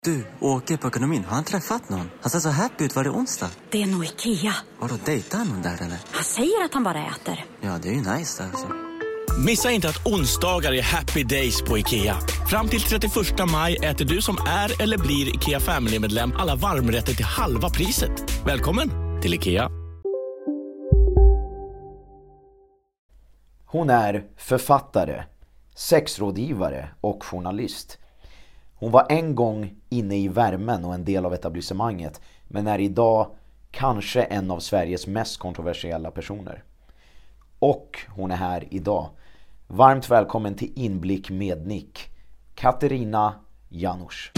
Du, åker på ekonomin. Har han träffat någon? Han ser så happy ut. Var det onsdag? Det är nog Ikea. Har du dejtat någon där eller? Han säger att han bara äter. Ja, det är ju nice alltså. Missa inte att onsdagar är happy days på Ikea. Fram till 31 maj äter du som är eller blir Ikea Family-medlem alla varmrätter till halva priset. Välkommen till Ikea. Hon är författare, sexrådgivare och journalist. Hon var en gång inne i värmen och en del av etablissemanget, men är idag kanske en av Sveriges mest kontroversiella personer. Och hon är här idag. Varmt välkommen till Inblick med Nick, Katarina Janouch.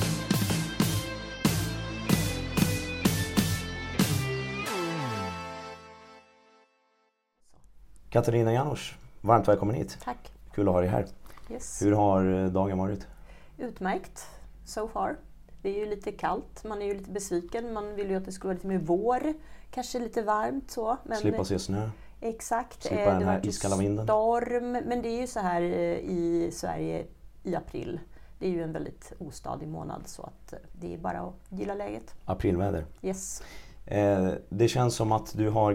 Katarina Janouch, varmt välkommen hit. Tack. Kul att ha dig här. Yes. Hur har dagen varit? Utmärkt, so far. Det är ju lite kallt, man är ju lite besviken. Man vill ju att det skulle vara lite mer vår, kanske lite varmt så. Men slippa se snö. Exakt. Slippa den här iskalla vinden. Storm, men det är ju så här i Sverige i april. Det är ju en väldigt ostadig månad så att det är bara att gilla läget. Aprilväder. Yes. Det känns som att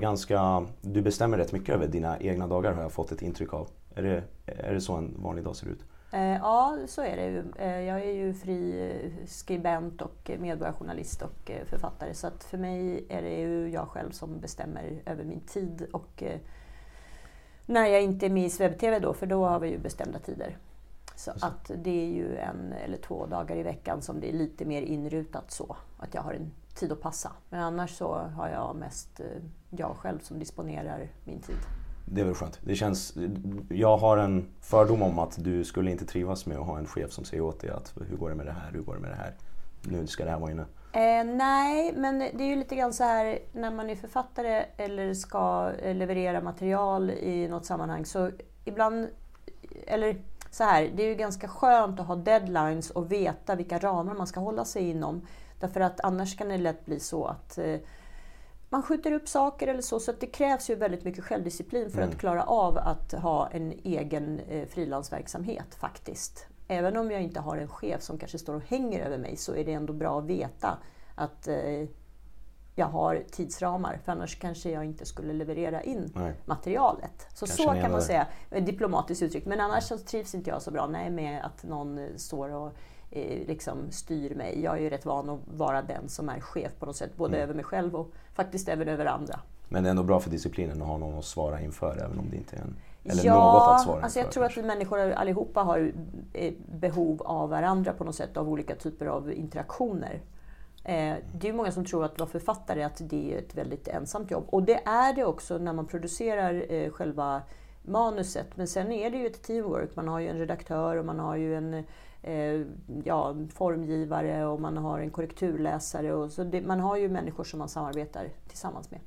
du bestämmer rätt mycket över dina egna dagar, har jag fått ett intryck av. Är det så en vanlig dag ser ut? Ja, så är det ju. Jag är ju fri skribent och medborgarjournalist och författare. Så att för mig är det ju jag själv som bestämmer över min tid. Och när jag inte är med i SvebTV då, för då har vi ju bestämda tider. Så att det är ju 1 eller 2 dagar i veckan som det är lite mer inrutat så. Att jag har en tid att passa. Men annars så har jag mest jag själv som disponerar min tid. Det är väl skönt. Jag har en fördom om att du skulle inte trivas med att ha en chef som säger åt dig att hur går det med det här, hur går det med det här. Nu ska det här vara inne. Nej, men det är ju lite grann så här när man är författare eller ska leverera material i något sammanhang så ibland, eller så här, det är ju ganska skönt att ha deadlines och veta vilka ramar man ska hålla sig inom. Därför att annars kan det lätt bli så att man skjuter upp saker eller så att det krävs ju väldigt mycket självdisciplin för att klara av att ha en egen frilansverksamhet faktiskt. Även om jag inte har en chef som kanske står och hänger över mig så är det ändå bra att veta att jag har tidsramar. För annars kanske jag inte skulle leverera in materialet. Så kan man säga, diplomatiskt uttryckt. Men annars så trivs inte jag så bra med att någon står och liksom styr mig. Jag är ju rätt van att vara den som är chef på något sätt. Både över mig själv och faktiskt även över andra. Men det är ändå bra för disciplinen att ha någon att svara inför även om det inte är en... Eller ja, något att svara alltså inför, jag tror att människor allihopa har behov av varandra på något sätt. Av olika typer av interaktioner. Det är ju många som tror att vara författare att det är ett väldigt ensamt jobb. Och det är det också när man producerar själva manuset. Men sen är det ju ett teamwork. Man har ju en redaktör och man har ju en formgivare och man har en korrekturläsare. Och så man har ju människor som man samarbetar tillsammans med.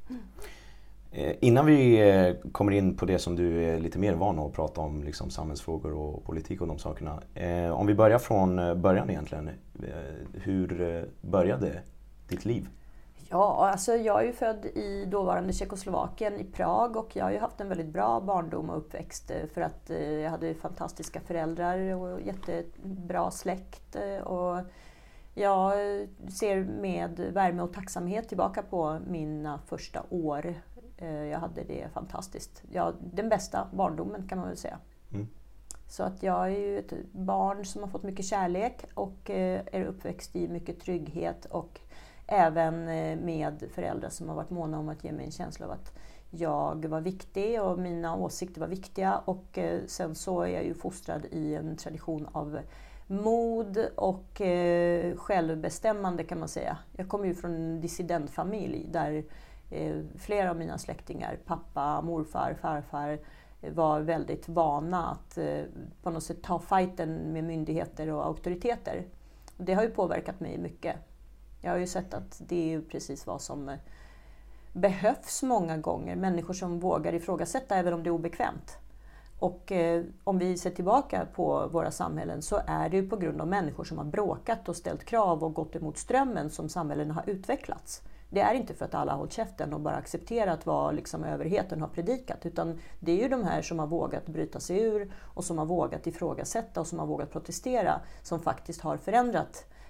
Innan vi kommer in på det som du är lite mer van att prata om, liksom samhällsfrågor och politik och de sakerna. Om vi börjar från början egentligen. Hur började ditt liv? Ja, alltså jag är ju född i dåvarande Tjeckoslovakien i Prag och jag har ju haft en väldigt bra barndom och uppväxt för att jag hade fantastiska föräldrar och jättebra släkt och jag ser med värme och tacksamhet tillbaka på mina första år. Jag hade det fantastiskt. Den bästa barndomen kan man väl säga. Så att jag är ju ett barn som har fått mycket kärlek och är uppväxt i mycket trygghet och även med föräldrar som har varit måna om att ge mig en känsla av att jag var viktig och mina åsikter var viktiga. Och sen så är jag ju fostrad i en tradition av mod och självbestämmande kan man säga. Jag kommer ju från en dissidentfamilj där flera av mina släktingar, pappa, morfar, farfar, var väldigt vana att på något sätt ta fighten med myndigheter och auktoriteter. Det har ju påverkat mig mycket. Jag har ju sett att det är ju precis vad som behövs många gånger. Människor som vågar ifrågasätta även om det är obekvämt. Och om vi ser tillbaka på våra samhällen så är det ju på grund av människor som har bråkat och ställt krav och gått emot strömmen som samhällen har utvecklats. Det är inte för att alla har hållit käften och bara accepterat vad liksom överheten har predikat. Utan det är ju de här som har vågat bryta sig ur och som har vågat ifrågasätta och som har vågat protestera som faktiskt har förändrat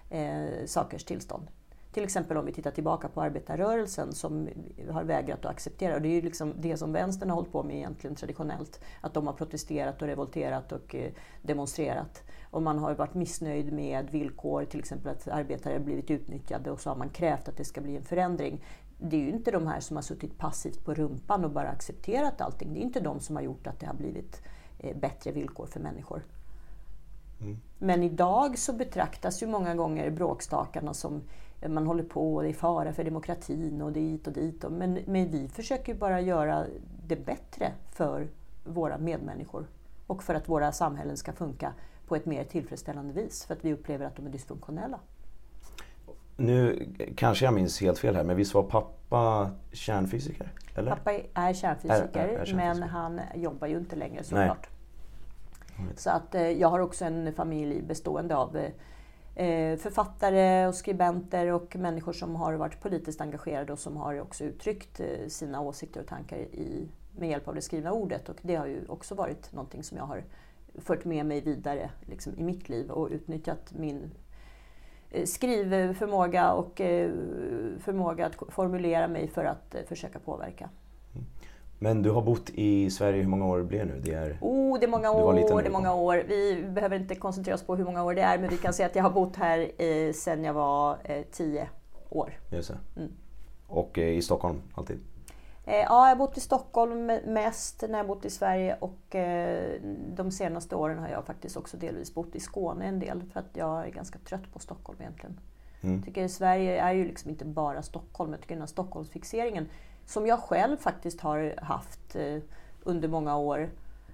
sakers tillstånd. Till exempel om vi tittar tillbaka på arbetarrörelsen som har vägrat att acceptera. Och det är ju liksom det som vänstern har hållit på med egentligen traditionellt. Att de har protesterat och revolterat och demonstrerat. Och man har varit missnöjd med villkor, till exempel att arbetare har blivit utnyttjade, och så har man krävt att det ska bli en förändring. Det är ju inte de här som har suttit passivt på rumpan och bara accepterat allting. Det är inte de som har gjort att det har blivit bättre villkor för människor. Men idag så betraktas ju många gånger bråkstakarna som man håller på och det är fara för demokratin och dit och dit. Men vi försöker ju bara göra det bättre för våra medmänniskor och för att våra samhällen ska funka på ett mer tillfredsställande vis, för att vi upplever att de är dysfunktionella. Nu kanske jag minns helt fel här, men visst var pappa kärnfysiker? Eller? Pappa är kärnfysiker, men han jobbar ju inte längre såklart. Så att jag har också en familj bestående av författare och skribenter och människor som har varit politiskt engagerade och som har också uttryckt sina åsikter och tankar med hjälp av det skrivna ordet. Och det har ju också varit någonting som jag har fört med mig vidare liksom, i mitt liv och utnyttjat min skrivförmåga och förmåga att formulera mig för att försöka påverka. Men du har bott i Sverige, hur många år blir det nu? Det är många år. Vi behöver inte koncentrera oss på hur många år det är, men vi kan säga att jag har bott här sedan jag var 10 år. Just det. Och i Stockholm alltid? Ja, jag har bott i Stockholm mest när jag bott i Sverige, och de senaste åren har jag faktiskt också delvis bott i Skåne en del, för att jag är ganska trött på Stockholm egentligen. Jag tycker Sverige är ju liksom inte bara Stockholm. Jag tycker den här Stockholmsfixeringen som jag själv faktiskt har haft under många år,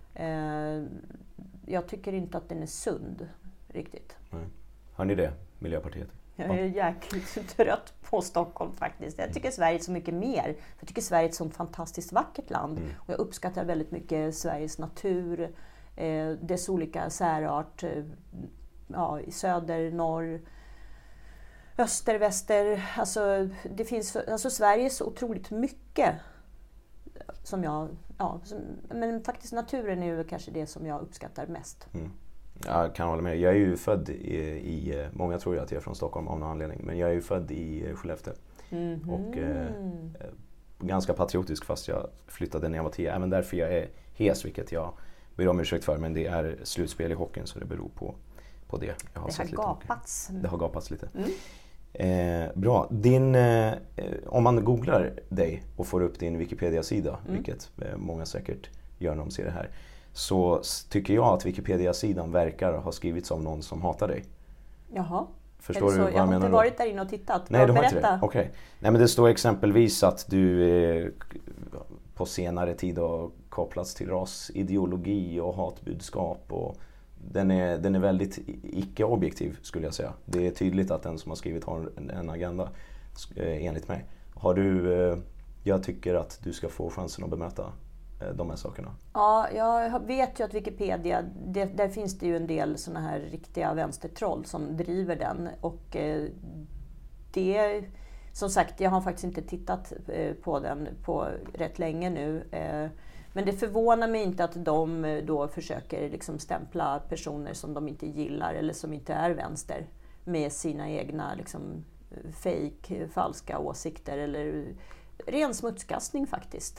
jag tycker inte att den är sund riktigt. Nej. Har ni det, Miljöpartiet? Jag är jäkligt trött på Stockholm faktiskt. Jag tycker Sverige är så mycket mer. Jag tycker Sverige är ett sånt fantastiskt vackert land. Och jag uppskattar väldigt mycket Sveriges natur, dess olika särart, i söder, norr, öster, väster. Alltså, det finns, Sverige är så otroligt mycket men faktiskt naturen är ju kanske det som jag uppskattar mest. Jag kan hålla med. Jag är ju född i många tror jag att jag är från Stockholm av någon anledning, men jag är ju född i Skellefteå. Och ganska patriotisk, fast jag flyttade när jag var 10. Även därför jag är hes, vilket jag ber om ursäkt för, men det är slutspel i hockeyn, så det beror på det. Jag har det har gapats. Det har gapats lite. Bra. Om man googlar dig och får upp din Wikipedia-sida, vilket många säkert gör när de ser det här, så tycker jag att Wikipedia-sidan verkar ha skrivits av någon som hatar dig. Jaha. Förstår du vad jag menar? Jag har inte varit där inne och tittat. Nej, du har inte det. Okej. Nej, men det står exempelvis att du på senare tid har kopplats till rasideologi och hatbudskap, och den är väldigt icke-objektiv, skulle jag säga. Det är tydligt att den som har skrivit har en agenda, enligt mig. Jag tycker att du ska få chansen att bemöta de här sakerna. Ja, jag vet ju att Wikipedia, där finns det ju en del såna här riktiga vänstertroll som driver den, och det, som sagt, jag har faktiskt inte tittat på den på rätt länge nu, men det förvånar mig inte att de då försöker liksom stämpla personer som de inte gillar eller som inte är vänster med sina egna liksom fake, falska åsikter eller ren smutskastning faktiskt.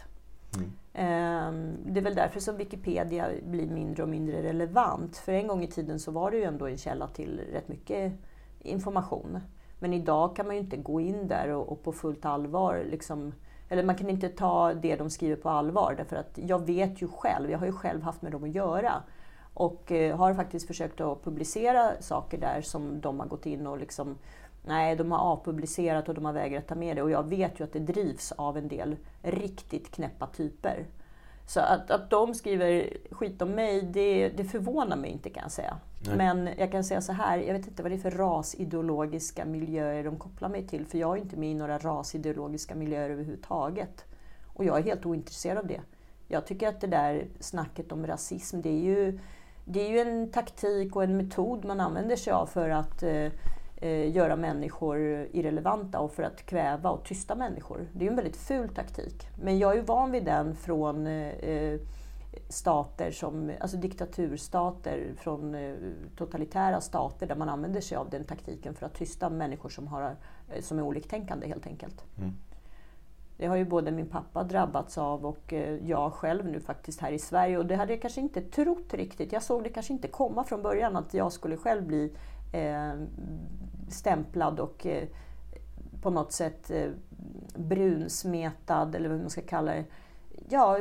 Det är väl därför som Wikipedia blir mindre och mindre relevant. För en gång i tiden så var det ju ändå en källa till rätt mycket information. Men idag kan man ju inte gå in där och på fullt allvar liksom, eller man kan inte ta det de skriver på allvar, därför att jag vet ju själv, jag har ju själv haft med dem att göra och har faktiskt försökt att publicera saker där som de har gått in och liksom, nej, de har avpublicerat och de har vägrat ta med det, och jag vet ju att det drivs av en del riktigt knäppa typer. Så att de skriver skit om mig, det förvånar mig inte, kan jag säga. Nej. Men jag kan säga så här, jag vet inte vad det är för rasideologiska miljöer de kopplar mig till, för jag är inte med i några rasideologiska miljöer överhuvudtaget. Och jag är helt ointresserad av det. Jag tycker att det där snacket om rasism, det är ju en taktik och en metod man använder sig av för att göra människor irrelevanta och för att kväva och tysta människor. Det är ju en väldigt ful taktik. Men jag är ju van vid den från stater alltså diktaturstater från totalitära stater där man använder sig av den taktiken för att tysta människor som är oliktänkande helt enkelt. Det har ju både min pappa drabbats av och jag själv nu faktiskt här i Sverige. Och det hade jag kanske inte trott riktigt. Jag såg det kanske inte komma från början att jag skulle själv bli stämplad och på något sätt brunsmetad eller vad man ska kalla det. Ja,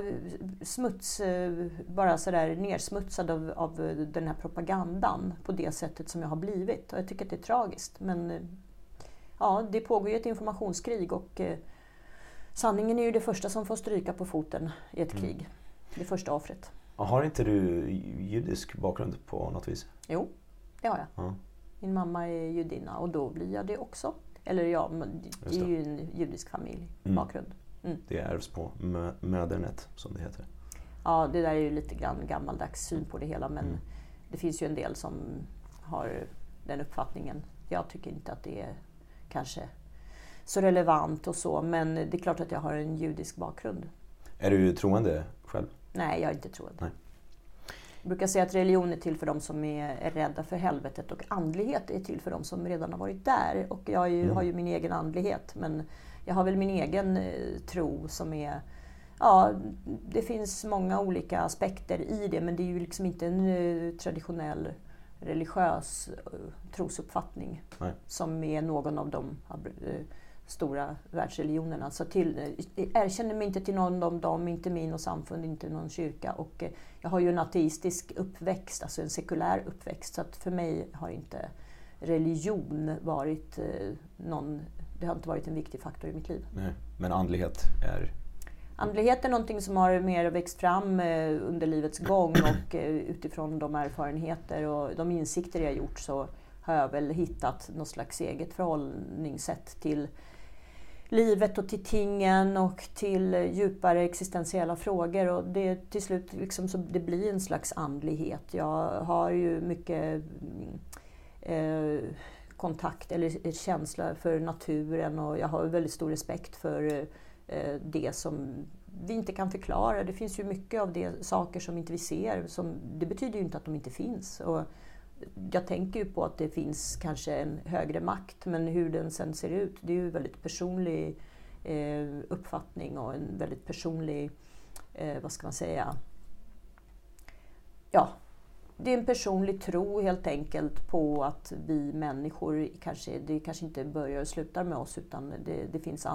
bara sådär nersmutsad av den här propagandan på det sättet som jag har blivit. Och jag tycker att det är tragiskt. Men ja, det pågår ju ett informationskrig och sanningen är ju det första som får stryka på foten i ett krig. Det första offret. Har inte du judisk bakgrund på något vis? Jo, det har jag. Ja. Min mamma är judinna och då blir jag det också. Eller ja, det är ju en judisk familj bakgrund. Det ärvs på mödernet som det heter. Ja, det där är ju lite grann gammaldags syn på det hela, men det finns ju en del som har den uppfattningen. Jag tycker inte att det är kanske så relevant och så, men det är klart att jag har en judisk bakgrund. Är du troende själv? Nej, jag är inte troende. Nej. Jag brukar säga att religion är till för de som är rädda för helvetet och andlighet är till för de som redan har varit där. Och jag har ju min egen andlighet, men jag har väl min egen tro som är... Ja, det finns många olika aspekter i det, men det är ju liksom inte en traditionell religiös trosuppfattning. Nej. Som är någon av de stora världsreligionerna. Så erkänner mig inte till någon av dem, inte min och samfund, inte någon kyrka. Och jag har ju en ateistisk uppväxt, alltså en sekulär uppväxt. Så att för mig har inte religion varit det har inte varit en viktig faktor i mitt liv. Nej, men andlighet är... Andlighet är någonting som har mer växt fram under livets gång och utifrån de erfarenheter och de insikter jag gjort så har jag väl hittat något slags eget förhållningssätt till livet och till tingen och till djupare existentiella frågor. Och det till slut liksom så det blir en slags andlighet. Jag har ju mycket kontakt eller känsla för naturen och jag har väldigt stor respekt för det som vi inte kan förklara. Det finns ju mycket av det saker som inte vi ser. Det betyder ju inte att de inte finns. Och jag tänker ju på att det finns kanske en högre makt, men hur den sen ser ut, det är ju en väldigt personlig uppfattning och en väldigt personlig, vad ska man säga, ja, det är en personlig tro helt enkelt på att vi människor det kanske inte börjar och slutar med oss, utan det finns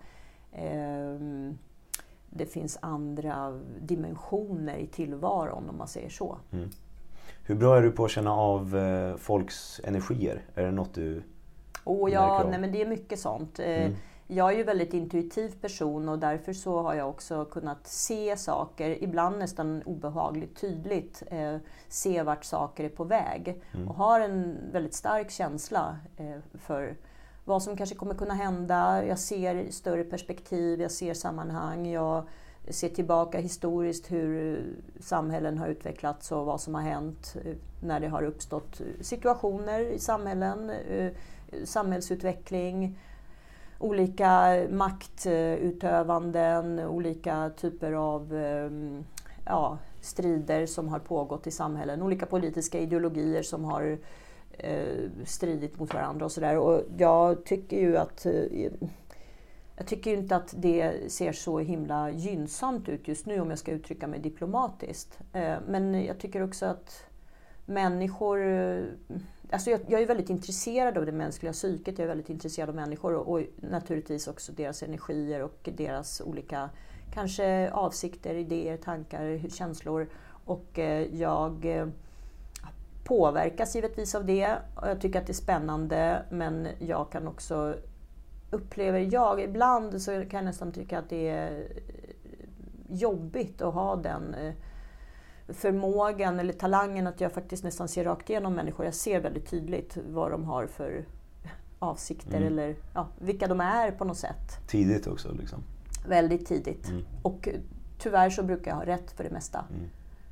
andra dimensioner i tillvaron om man säger så. Mm. Hur bra är du på att känna av folks energier? Är det något du märker av? Nej, men det är mycket sånt. Jag är ju väldigt intuitiv person och därför så har jag också kunnat se saker, ibland nästan obehagligt tydligt, se vart saker är på väg. Och har en väldigt stark känsla för vad som kanske kommer kunna hända. Jag ser större perspektiv, jag ser sammanhang, jag ser tillbaka historiskt hur samhällen har utvecklats och vad som har hänt när det har uppstått situationer i samhällen, samhällsutveckling, olika maktutövanden, olika typer av strider som har pågått i samhällen, olika politiska ideologier som har stridit mot varandra och sådär. Och jag tycker ju inte att det ser så himla gynnsamt ut just nu om jag ska uttrycka mig diplomatiskt. Men jag tycker också att människor... Alltså jag är väldigt intresserad av det mänskliga psyket, jag är väldigt intresserad av människor och naturligtvis också deras energier och deras olika kanske avsikter, idéer, tankar, känslor. Och jag påverkas givetvis av det och jag tycker att det är spännande, men jag kan också ibland så kan jag nästan tycka att det är jobbigt att ha den förmågan eller talangen att jag faktiskt nästan ser rakt igenom människor. Jag ser väldigt tydligt vad de har för avsikter eller vilka de är på något sätt. Tidigt också liksom? Väldigt tidigt. Och tyvärr så brukar jag ha rätt för det mesta.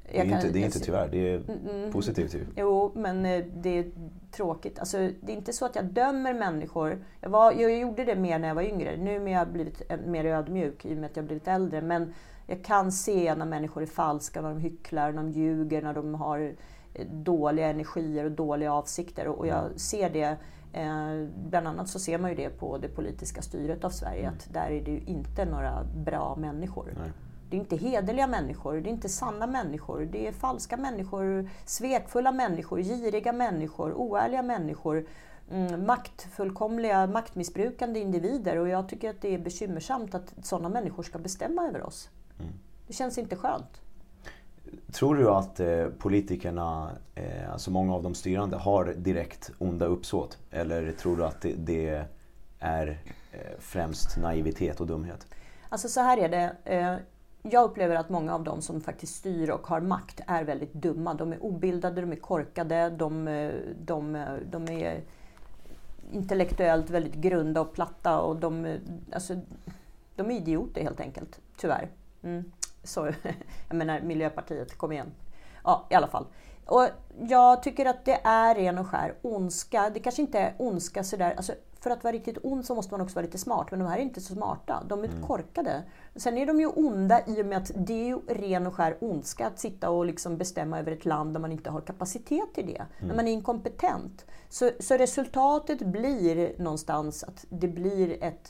Det är inte tyvärr, det är positivt ju. Jo, men det är tråkigt. Alltså, det är inte så att jag dömer människor. Jag gjorde det mer när jag var yngre. Nu har jag blivit mer ödmjuk i och med att jag har blivit äldre. Men jag kan se när människor är falska, när de hycklar, när de ljuger, när de har dåliga energier och dåliga avsikter. Och jag ser det, bland annat så ser man ju det på det politiska styret av Sverige. Att där är det ju inte några bra människor. Nej. Det är inte hederliga människor, det är inte sanna människor, det är falska människor, svekfulla människor, giriga människor, oärliga människor, maktmissbrukande individer. Och jag tycker att det är bekymmersamt att sådana människor ska bestämma över oss. Det känns inte skönt. Tror du att politikerna, alltså många av de styrande, har direkt onda uppsåt? Eller tror du att det är främst naivitet och dumhet? Alltså så här är det. Jag upplever att många av dem som faktiskt styr och har makt är väldigt dumma. De är obildade, de är korkade, de är intellektuellt väldigt grunda och platta. Och de är idioter helt enkelt, tyvärr. Så, jag menar Miljöpartiet, kom igen. Ja, i alla fall. Och jag tycker att det är ren och skär ondska. Det kanske inte är ondska sådär. Alltså, för att vara riktigt ond så måste man också vara lite smart. Men de här är inte så smarta. De är korkade. Sen är de ju onda i och med att det är ju ren och skär ondska att sitta och liksom bestämma över ett land där man inte har kapacitet till det. När man är inkompetent. Så resultatet blir någonstans att det blir ett...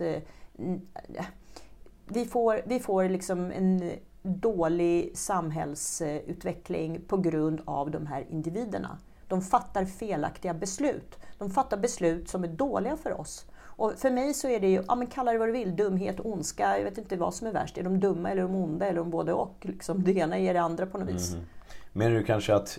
Vi får liksom en dålig samhällsutveckling på grund av de här individerna. De fattar felaktiga beslut. De fattar beslut som är dåliga för oss. Och för mig så är det ju, kalla det vad du vill, dumhet, ondska, jag vet inte vad som är värst. Är de dumma eller de onda eller de både och? Liksom, det ena ger det andra på något vis. Menar du kanske att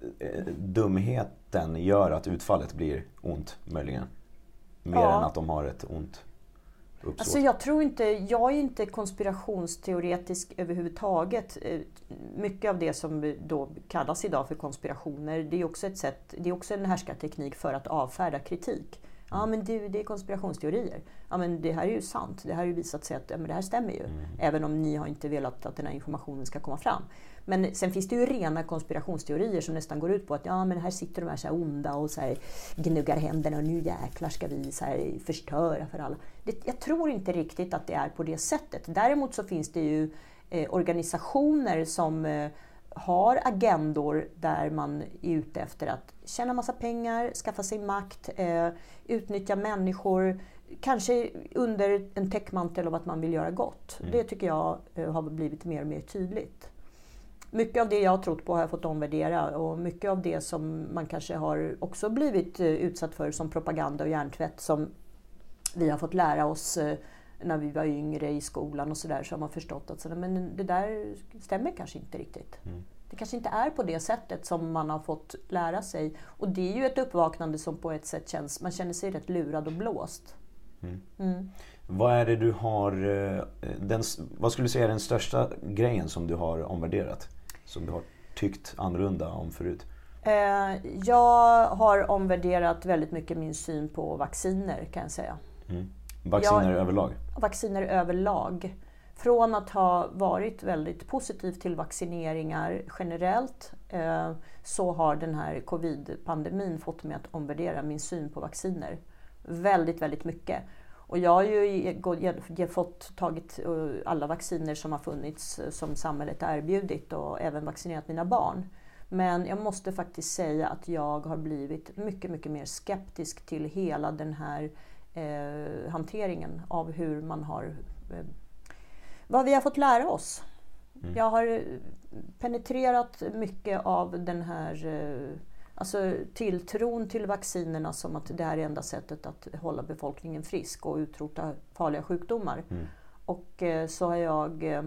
dumheten gör att utfallet blir ont möjligen? Mer än att de har ett ont uppsåt? Alltså jag är inte konspirationsteoretisk överhuvudtaget. Mycket av det som då kallas idag för konspirationer, det är också en härskarteknik för att avfärda kritik. Ja, men det är konspirationsteorier. Ja, men det här är ju sant. Det här har ju visat sig att det här stämmer ju. Även om ni har inte velat att den här informationen ska komma fram. Men sen finns det ju rena konspirationsteorier som nästan går ut på att här sitter de här så här onda och så här gnuggar händerna och nu jäklar ska vi så här förstöra för alla. Jag tror inte riktigt att det är på det sättet. Däremot så finns det ju organisationer som har agendor där man är ute efter att tjäna massa pengar, skaffa sig makt, utnyttja människor, kanske under en täckmantel av att man vill göra gott. Det tycker jag har blivit mer och mer tydligt. Mycket av det jag har trott på har jag fått omvärdera och mycket av det som man kanske har också blivit utsatt för som propaganda och hjärntvätt som vi har fått lära oss när vi var yngre i skolan och sådär, så har man förstått att men det där stämmer kanske inte riktigt. Det kanske inte är på det sättet som man har fått lära sig. Och det är ju ett uppvaknande som på ett sätt man känner sig rätt lurad och blåst. Vad är det du har, vad skulle du säga är den största grejen som du har omvärderat? Som du har tyckt annorlunda om förut? Jag har omvärderat väldigt mycket min syn på vacciner, kan jag säga. Vacciner överlag? Vacciner överlag. Från att ha varit väldigt positiv till vaccineringar generellt så har den här covid-pandemin fått mig att omvärdera min syn på vacciner. Väldigt, väldigt mycket. Och jag har ju tagit alla vacciner som har funnits som samhället har erbjudit och även vaccinerat mina barn. Men jag måste faktiskt säga att jag har blivit mycket, mycket mer skeptisk till hela den här hanteringen av hur man har... vad vi har fått lära oss. Jag har penetrerat mycket av den här tilltron till vaccinerna som att det här är enda sättet att hålla befolkningen frisk och utrota farliga sjukdomar. Och så har jag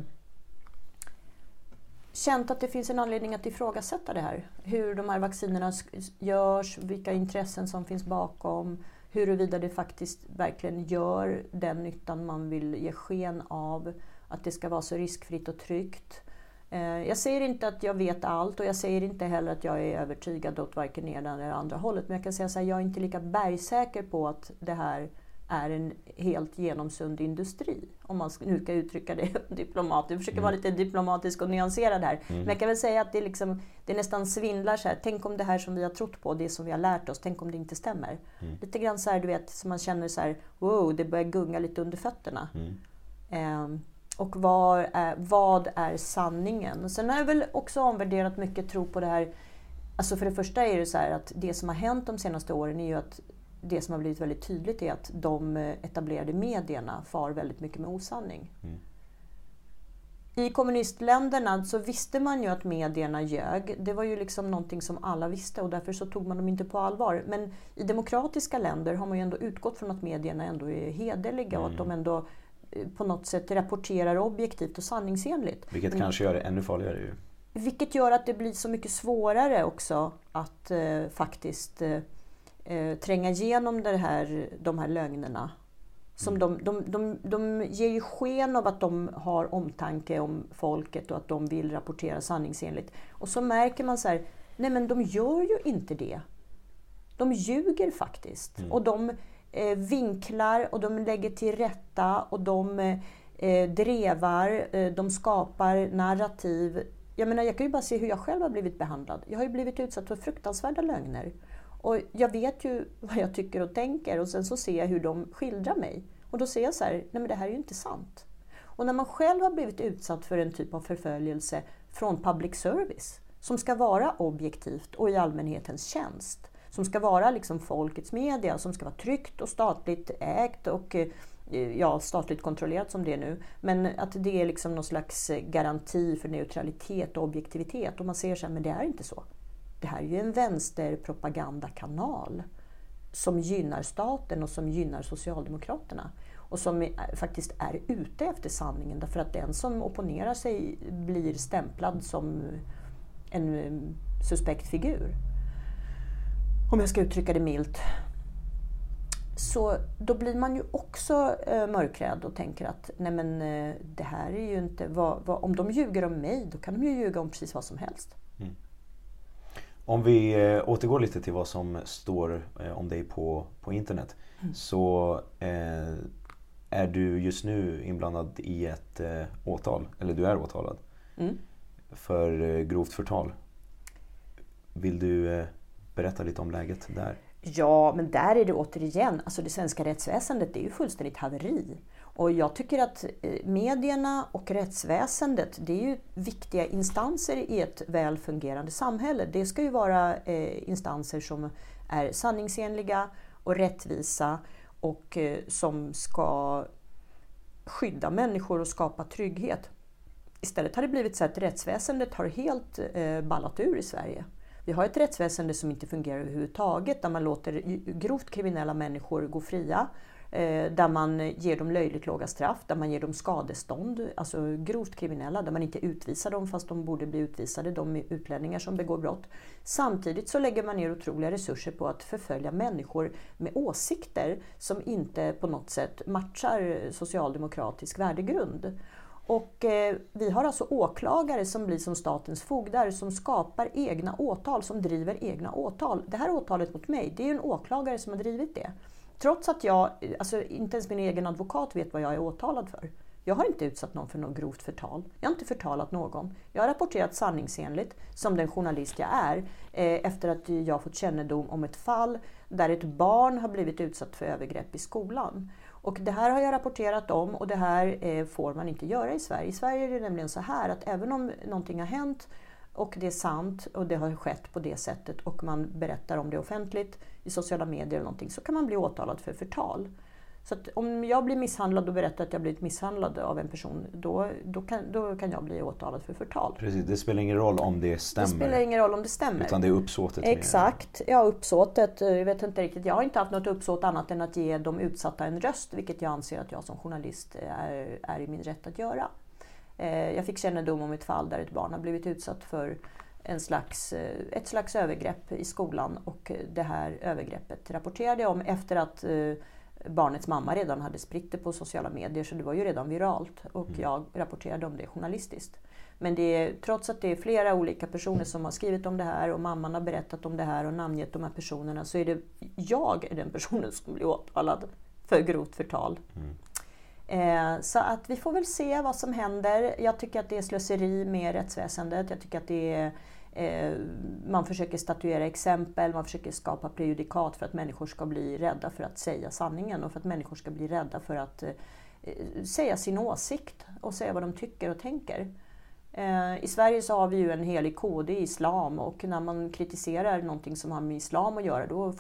känt att det finns en anledning att ifrågasätta det här. Hur de här vaccinerna görs, vilka intressen som finns bakom, huruvida det faktiskt verkligen gör den nyttan man vill ge sken av, att det ska vara så riskfritt och tryggt. Jag säger inte att jag vet allt och jag säger inte heller att jag är övertygad åt varken ena eller andra hållet. Men jag kan säga så här, jag är inte lika bergsäker på att det här är en helt genomsund industri. Om man nu ska uttrycka det diplomatiskt. Jag försöker vara lite diplomatisk och nyanserad här. Men jag kan väl säga att det nästan svindlar så här. Tänk om det här som vi har trott på, det som vi har lärt oss, tänk om det inte stämmer. Lite grann så här, du vet, så man känner så här, wow, det börjar gunga lite under fötterna. Och vad är sanningen? Och sen har jag väl också omvärderat mycket tro på det här. Alltså för det första är det så här att det som har hänt de senaste åren är ju att det som har blivit väldigt tydligt är att de etablerade medierna far väldigt mycket med osanning. I kommunistländerna så visste man ju att medierna ljög. Det var ju liksom någonting som alla visste och därför så tog man dem inte på allvar. Men i demokratiska länder har man ju ändå utgått från att medierna ändå är hederliga och att de ändå på något sätt rapporterar objektivt och sanningsenligt. Vilket kanske gör det ännu farligare ju. Vilket gör att det blir så mycket svårare också att faktiskt tränga igenom de här lögnerna. Som de ger ju sken av att de har omtanke om folket och att de vill rapportera sanningsenligt. Och så märker man så här, nej men de gör ju inte det. De ljuger faktiskt. Och de vinklar och de lägger till rätta och de drevar, de skapar narrativ. Jag menar, jag kan ju bara se hur jag själv har blivit behandlad. Jag har ju blivit utsatt för fruktansvärda lögner. Och jag vet ju vad jag tycker och tänker och sen så ser jag hur de skildrar mig. Och då ser jag så här, nej men det här är ju inte sant. Och när man själv har blivit utsatt för en typ av förföljelse från public service, som ska vara objektivt och i allmänhetens tjänst, som ska vara liksom folkets media, som ska vara tryggt och statligt ägt och statligt kontrollerat som det är nu. Men att det är liksom någon slags garanti för neutralitet och objektivitet. Och man ser så här, men det är inte så. Det här är ju en vänsterpropagandakanal som gynnar staten och som gynnar Socialdemokraterna. Och som faktiskt är ute efter sanningen. Därför att den som opponerar sig blir stämplad som en suspekt figur. Om jag ska uttrycka det milt. Så då blir man ju också mörkrädd och tänker att nej men det här är ju inte... om de ljuger om mig, då kan de ju ljuga om precis vad som helst. Om vi återgår lite till vad som står om dig på internet. Så är du just nu inblandad i ett åtal, eller du är åtalad för grovt förtal. Vill du berätta lite om läget där? Ja, men där är det återigen, alltså det svenska rättsväsendet, det är ju fullständigt haveri. Och jag tycker att medierna och rättsväsendet, det är ju viktiga instanser i ett väl fungerande samhälle. Det ska ju vara instanser som är sanningsenliga och rättvisa och som ska skydda människor och skapa trygghet. Istället har det blivit så att rättsväsendet har helt ballat ur i Sverige. Vi har ett rättsväsende som inte fungerar överhuvudtaget, där man låter grovt kriminella människor gå fria, där man ger dem löjligt låga straff, där man ger dem skadestånd, alltså grovt kriminella, där man inte utvisar dem fast de borde bli utvisade, de utlänningar som begår brott. Samtidigt så lägger man ner otroliga resurser på att förfölja människor med åsikter som inte på något sätt matchar socialdemokratisk värdegrund. Och vi har alltså åklagare som blir som statens fogdar, som skapar egna åtal, som driver egna åtal. Det här åtalet mot mig, det är en åklagare som har drivit det. Trots att jag, alltså inte ens min egen advokat vet vad jag är åtalad för. Jag har inte utsatt någon för något grovt förtal. Jag har inte förtalat någon. Jag har rapporterat sanningsenligt som den journalist jag är efter att jag fått kännedom om ett fall där ett barn har blivit utsatt för övergrepp i skolan. Och det här har jag rapporterat om och det här får man inte göra i Sverige. I Sverige är det nämligen så här att även om någonting har hänt och det är sant och det har skett på det sättet och man berättar om det offentligt i sociala medier eller någonting, så kan man bli åtalad för förtal. Så att om jag blir misshandlad och berättar att jag blivit misshandlad av en person, då kan jag bli åtalad för förtal. Precis, det spelar ingen roll om det stämmer. Det spelar ingen roll om det stämmer. Utan det är uppsåtet. Exakt, ja, uppsåtet. Jag vet inte riktigt. Jag har inte haft något uppsåt annat än att ge de utsatta en röst, vilket jag anser att jag som journalist är i min rätt att göra. Jag fick kännedom om ett fall där ett barn har blivit utsatt för ett slags övergrepp i skolan, och det här övergreppet rapporterade jag om efter att barnets mamma redan hade spritt det på sociala medier, så det var ju redan viralt och jag rapporterade om det journalistiskt. Men trots att det är flera olika personer som har skrivit om det här och mamman har berättat om det här och namngett de här personerna, så är det jag är den personen som blir åtalad för grovt förtal. Så att vi får väl se vad som händer. Jag tycker att det är slöseri med rättsväsendet. Jag tycker att det är, man försöker statuera exempel, man försöker skapa prejudikat för att människor ska bli rädda för att säga sanningen och för att människor ska bli rädda för att säga sin åsikt och säga vad de tycker och tänker. I Sverige så har vi ju en helig kod i islam, och när man kritiserar någonting som har med islam att göra, då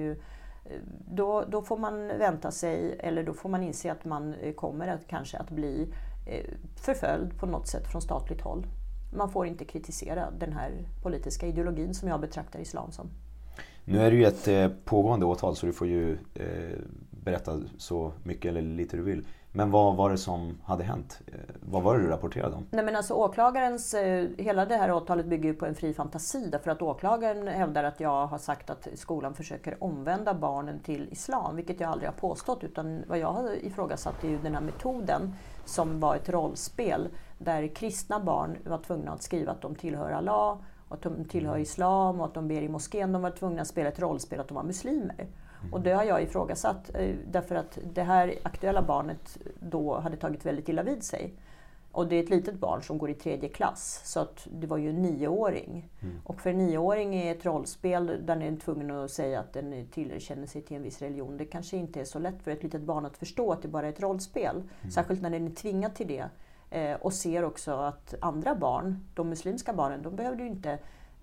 får man vänta sig, eller då får man inse att man kommer att bli förföljd på något sätt från statligt håll. Man får inte kritisera den här politiska ideologin som jag betraktar islam som. Nu är det ju ett pågående åtal, så du får ju berätta så mycket eller lite du vill. Men vad var det som hade hänt? Vad var det du rapporterade om? Nej, men alltså åklagarens, hela det här åtalet bygger ju på en fri fantasi. Därför att åklagaren hävdar att jag har sagt att skolan försöker omvända barnen till islam. Vilket jag aldrig har påstått, utan vad jag har ifrågasatt är ju den här metoden som var ett rollspel. Där kristna barn var tvungna att skriva att de tillhör Allah, och att de tillhör islam och att de ber i moskén. De var tvungna att spela ett rollspel att de var muslimer. Och det har jag ifrågasatt därför att det här aktuella barnet då hade tagit väldigt illa vid sig. Och det är ett litet barn som går i 3:e klass, så att det var ju en 9-åring. Och för en 9-åring är ett rollspel där den är tvungen att säga att den tillerkänner sig till en viss religion. Det kanske inte är så lätt för ett litet barn att förstå att det bara är ett rollspel. Särskilt när den är tvingad till det. Och ser också att andra barn, de muslimska barnen, de behövde ju inte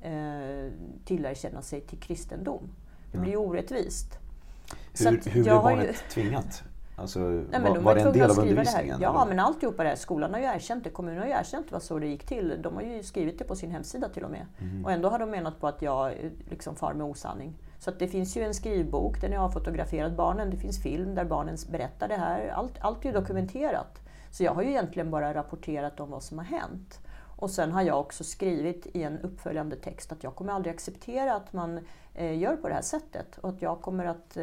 tillerkänna sig till kristendom. Det blir ju orättvist. Hur blev barnet tvingat? Alltså, var det en del av undervisningen? Ja, men alltihopa det här. Skolan har ju erkänt det, kommunen har ju erkänt vad så det gick till. De har ju skrivit det på sin hemsida till och med. Och ändå har de menat på att jag liksom far med osanning. Så att det finns ju en skrivbok där jag har fotograferat barnen. Det finns film där barnen berättar det här. Allt är ju dokumenterat. Så jag har ju egentligen bara rapporterat om vad som har hänt. Och sen har jag också skrivit i en uppföljande text att jag kommer aldrig acceptera att man gör på det här sättet. Och att jag kommer att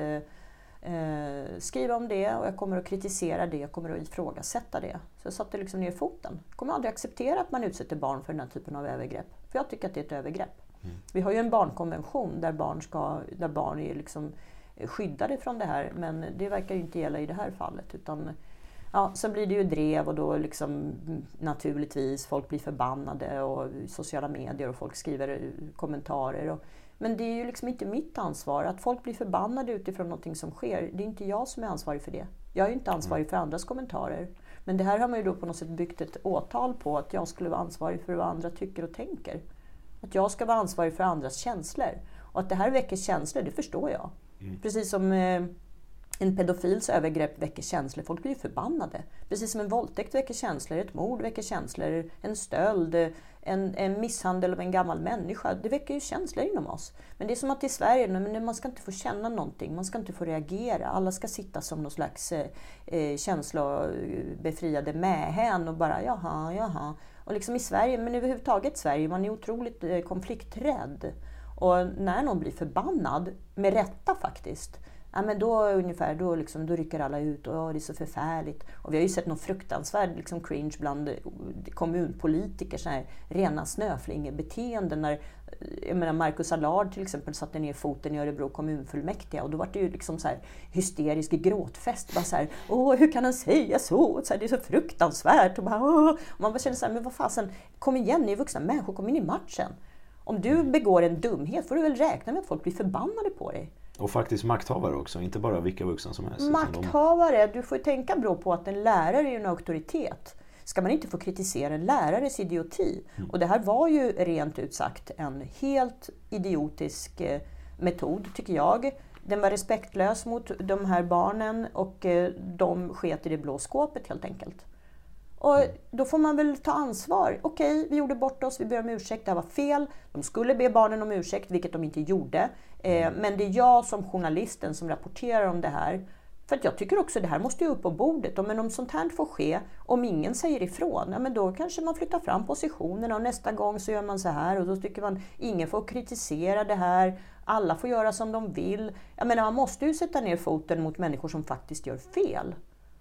skriva om det, och jag kommer att kritisera det, jag kommer att ifrågasätta det. Så jag satte liksom ner foten. Jag kommer aldrig acceptera att man utsätter barn för den här typen av övergrepp. För jag tycker att det är ett övergrepp. Vi har ju en barnkonvention där barn är liksom skyddade från det här, men det verkar ju inte gälla i det här fallet, utan ja, så blir det ju drev, och då liksom naturligtvis folk blir förbannade och sociala medier och folk skriver kommentarer. Men det är ju liksom inte mitt ansvar att folk blir förbannade utifrån någonting som sker. Det är inte jag som är ansvarig för det. Jag är ju inte ansvarig för andras kommentarer. Men det här har man ju då på något sätt byggt ett åtal på, att jag skulle vara ansvarig för vad andra tycker och tänker. Att jag ska vara ansvarig för andras känslor. Och att det här väcker känslor, det förstår jag. Precis som en pedofils övergrepp väcker känslor. Folk blir ju förbannade. Precis som en våldtäkt väcker känslor, ett mord väcker känslor, en stöld, en misshandel av en gammal människa. Det väcker ju känslor inom oss. Men det är som att i Sverige, man ska inte få känna någonting. Man ska inte få reagera. Alla ska sitta som någon slags känslobefriade mähän och bara jaha. Och liksom i Sverige, men överhuvudtaget i Sverige, man är otroligt konflikträdd. Och när någon blir förbannad, med rätta faktiskt, ja, men då rycker alla ut och det är så förfärligt. Och vi har ju sett någon fruktansvärd liksom cringe bland kommunpolitiker, så här rena snöflingebeteenden. När Marcus Allard till exempel satte ner foten i Örebro kommunfullmäktige, och då var det ju liksom så här hysterisk gråtfest. Bara så här, hur kan han säga så? Så här, det är så fruktansvärt. Och man bara känner så här, men vad fasen, kom igen, ni är vuxna människor, kom in i matchen. Om du begår en dumhet får du väl räkna med att folk blir förbannade på dig. Och faktiskt makthavare också, inte bara vilka vuxna som helst. Makthavare, du får tänka bra på att en lärare är en auktoritet. Ska man inte få kritisera en lärares idioti? Och det här var ju rent ut sagt en helt idiotisk metod, tycker jag. Den var respektlös mot de här barnen, och de sket i det blå skåpet helt enkelt. Och då får man väl ta ansvar. Okej, vi gjorde bort oss, vi ber om ursäkt, det här var fel. De skulle be barnen om ursäkt, vilket de inte gjorde. Men det är jag som journalisten som rapporterar om det här. För att jag tycker också att det här måste ju upp på bordet. Men om sånt här får ske, om ingen säger ifrån, ja, men då kanske man flyttar fram positionerna, och nästa gång så gör man så här, och då tycker man ingen får kritisera det här. Alla får göra som de vill. Jag menar, man måste ju sätta ner foten mot människor som faktiskt gör fel.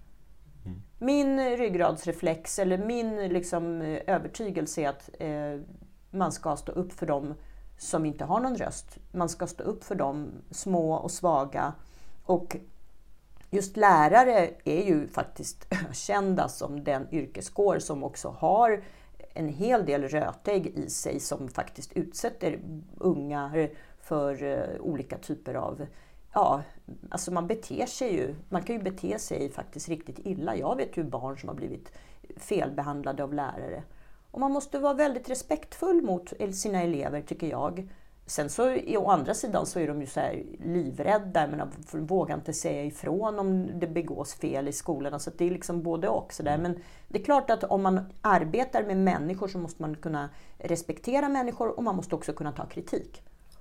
Min ryggradsreflex eller min liksom övertygelse är att man ska stå upp för dem som inte har någon röst. Man ska stå upp för dem små och svaga, och just lärare är ju faktiskt kända som den yrkeskår som också har en hel del rötägg i sig som faktiskt utsätter unga för olika typer av, alltså man kan ju bete sig faktiskt riktigt illa. Jag vet ju barn som har blivit felbehandlade av lärare. Och man måste vara väldigt respektfull mot sina elever, tycker jag. Sen så å andra sidan så är de ju så här livrädda, men vågar inte säga ifrån om det begås fel i skolorna. Så det är liksom både och så där. Men det är klart att om man arbetar med människor så måste man kunna respektera människor och man måste också kunna ta kritik.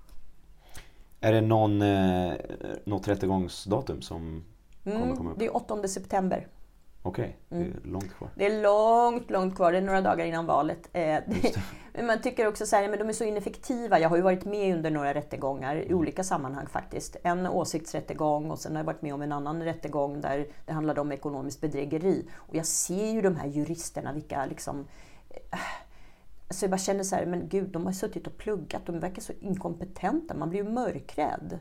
Är det något rättegångsdatum som kommer komma upp? Det är 8 september. Okej, det är långt kvar. Det är långt kvar, det är några dagar innan valet. Men man tycker också så här, men de är så ineffektiva. Jag har ju varit med under några rättegångar i olika sammanhang faktiskt. En åsiktsrättegång och sen har jag varit med om en annan rättegång där det handlade om ekonomiskt bedrägeri. Och jag ser ju de här juristerna, vilka liksom... Alltså jag bara känner så här, men gud, de har suttit och pluggat, de verkar så inkompetenta, man blir ju mörkrädd.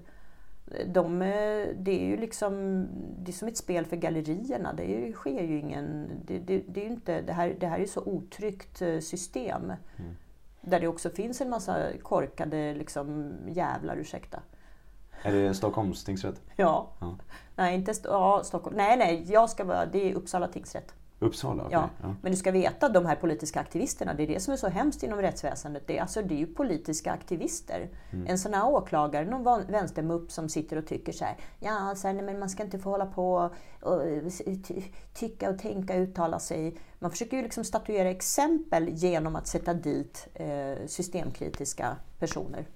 Det är ju liksom, det är som ett spel för gallerierna, det sker ju ingen, det är ju inte, det här är ju så otryggt system. Där det också finns en massa korkade liksom jävlar, ursäkta. Är det Stockholms tingsrätt? Ja. Nej, inte Stockholm. Nej, det är Uppsala tingsrätt. Uppsala, okay. Ja. Men du ska veta, de här politiska aktivisterna, det är det som är så hemskt inom rättsväsendet. Det är ju politiska aktivister. En sån här åklagare, någon vänstermupp som sitter och tycker så här, men man ska inte få hålla på och tycka och tänka, uttala sig. Man försöker ju liksom statuera exempel genom att sätta dit systemkritiska personer.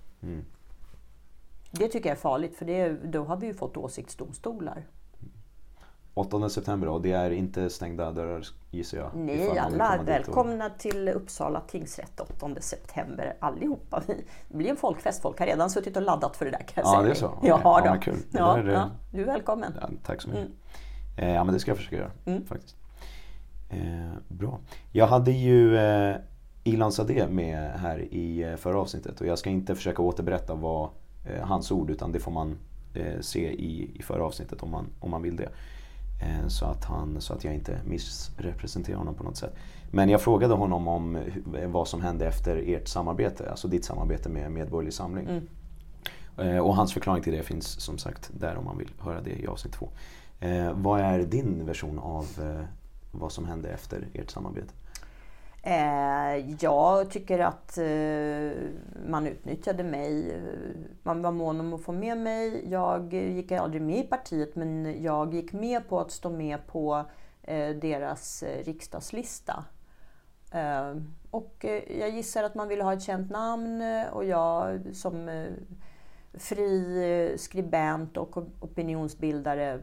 Det tycker jag är farligt, för då har vi ju fått åsiktsdomstolar. 8 september och det är inte stängda dörrar, gissar jag. Nej, alla är välkomna till Uppsala tingsrätt 8 september. Allihopa. Det blir en folkfest. Folk har redan suttit och laddat för det där, kan jag säga. Ja, det är så. Ja, kul. Du är välkommen. Ja, tack så mycket. Ja, men det ska jag försöka göra, faktiskt. Bra. Jag hade ju Ilan Zadeh med här i förra avsnittet och jag ska inte försöka återberätta vad hans ord, utan det får man se i förra avsnittet om man vill det. Så att jag inte missrepresenterar honom på något sätt. Men jag frågade honom om vad som hände efter ert samarbete, alltså ditt samarbete med Medborgerlig Samling. Och hans förklaring till det finns som sagt där om man vill höra det i avsnitt 2. Vad är din version av vad som hände efter ert samarbete? Jag tycker att man utnyttjade mig. Man var mån om att få med mig. Jag gick aldrig med i partiet, men jag gick med på att stå med på deras riksdagslista. Och jag gissar att man ville ha ett känt namn, och jag som fri skribent och opinionsbildare,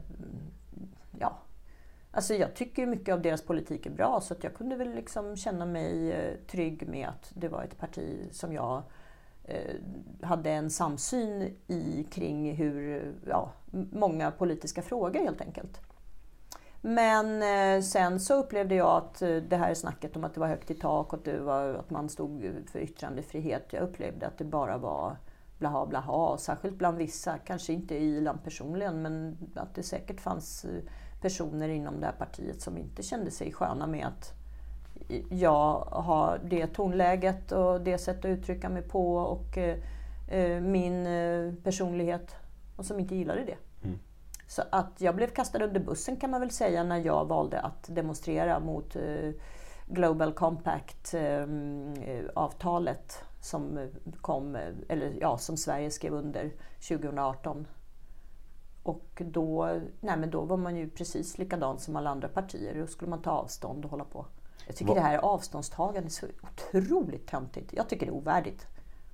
alltså jag tycker mycket av deras politik är bra, så att jag kunde väl liksom känna mig trygg med att det var ett parti som jag hade en samsyn kring hur, många politiska frågor helt enkelt. Men sen så upplevde jag att det här snacket om att det var högt i tak och att man stod för yttrandefrihet, jag upplevde att det bara var blaha blaha, särskilt bland vissa, kanske inte i Ilan personligen, men att det säkert fanns personer inom det här partiet som inte kände sig sköna med att jag har det tonläget och det sätt att uttrycka mig på och min personlighet, och som inte gillade det. Så att jag blev kastad under bussen, kan man väl säga, när jag valde att demonstrera mot Global Compact avtalet som som Sverige skrev under 2018. Och då var man ju precis likadan som alla andra partier. Då skulle man ta avstånd och hålla på. Jag tycker det här avståndstagande är så otroligt töntigt. Jag tycker det är ovärdigt.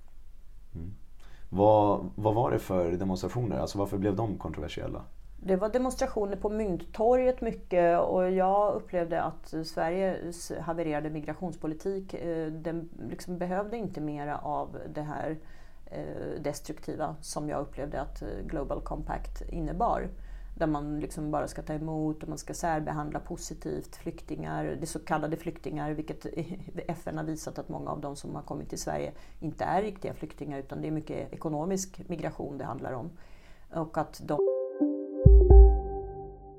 Vad var det för demonstrationer? Alltså varför blev de kontroversiella? Det var demonstrationer på Mynttorget mycket, och jag upplevde att Sveriges havererade migrationspolitik, den liksom behövde inte mera av det här destruktiva som jag upplevde att Global Compact innebar. Där man liksom bara ska ta emot och man ska särbehandla positivt flyktingar, det så kallade flyktingar, vilket FN har visat att många av de som har kommit till Sverige inte är riktiga flyktingar, utan det är mycket ekonomisk migration det handlar om. Och att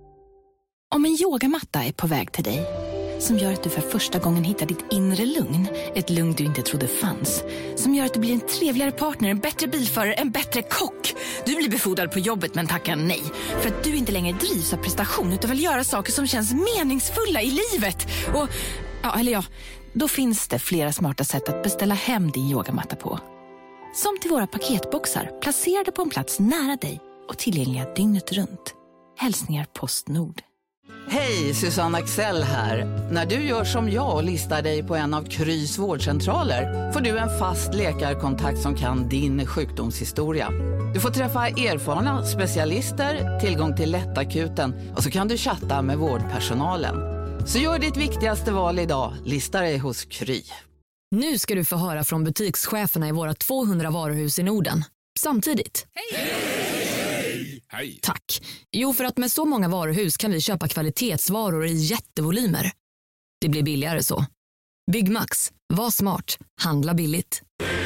Om en yogamatta är på väg till dig, som gör att du för första gången hittar ditt inre lugn, ett lugn du inte trodde fanns, som gör att du blir en trevligare partner, en bättre bilförare, en bättre kock. Du blir befordrad på jobbet men tackar nej, för att du inte längre drivs av prestation utan vill göra saker som känns meningsfulla i livet. Och, då finns det flera smarta sätt att beställa hem din yogamatta på. Som till våra paketboxar, placerade på en plats nära dig och tillgängliga dygnet runt. Hälsningar Postnord. Hej, Susanne Axel här. När du gör som jag och listar dig på en av Krys vårdcentraler får du en fast läkarkontakt som kan din sjukdomshistoria. Du får träffa erfarna specialister, tillgång till lättakuten och så kan du chatta med vårdpersonalen. Så gör ditt viktigaste val idag, lista dig hos Kry. Nu ska du få höra från butikscheferna i våra 200 varuhus i Norden. Samtidigt. Hej! Hej! Tack. Jo, för att med så många varuhus kan vi köpa kvalitetsvaror i jättevolymer. Det blir billigare så. Byggmax. Var smart. Handla billigt.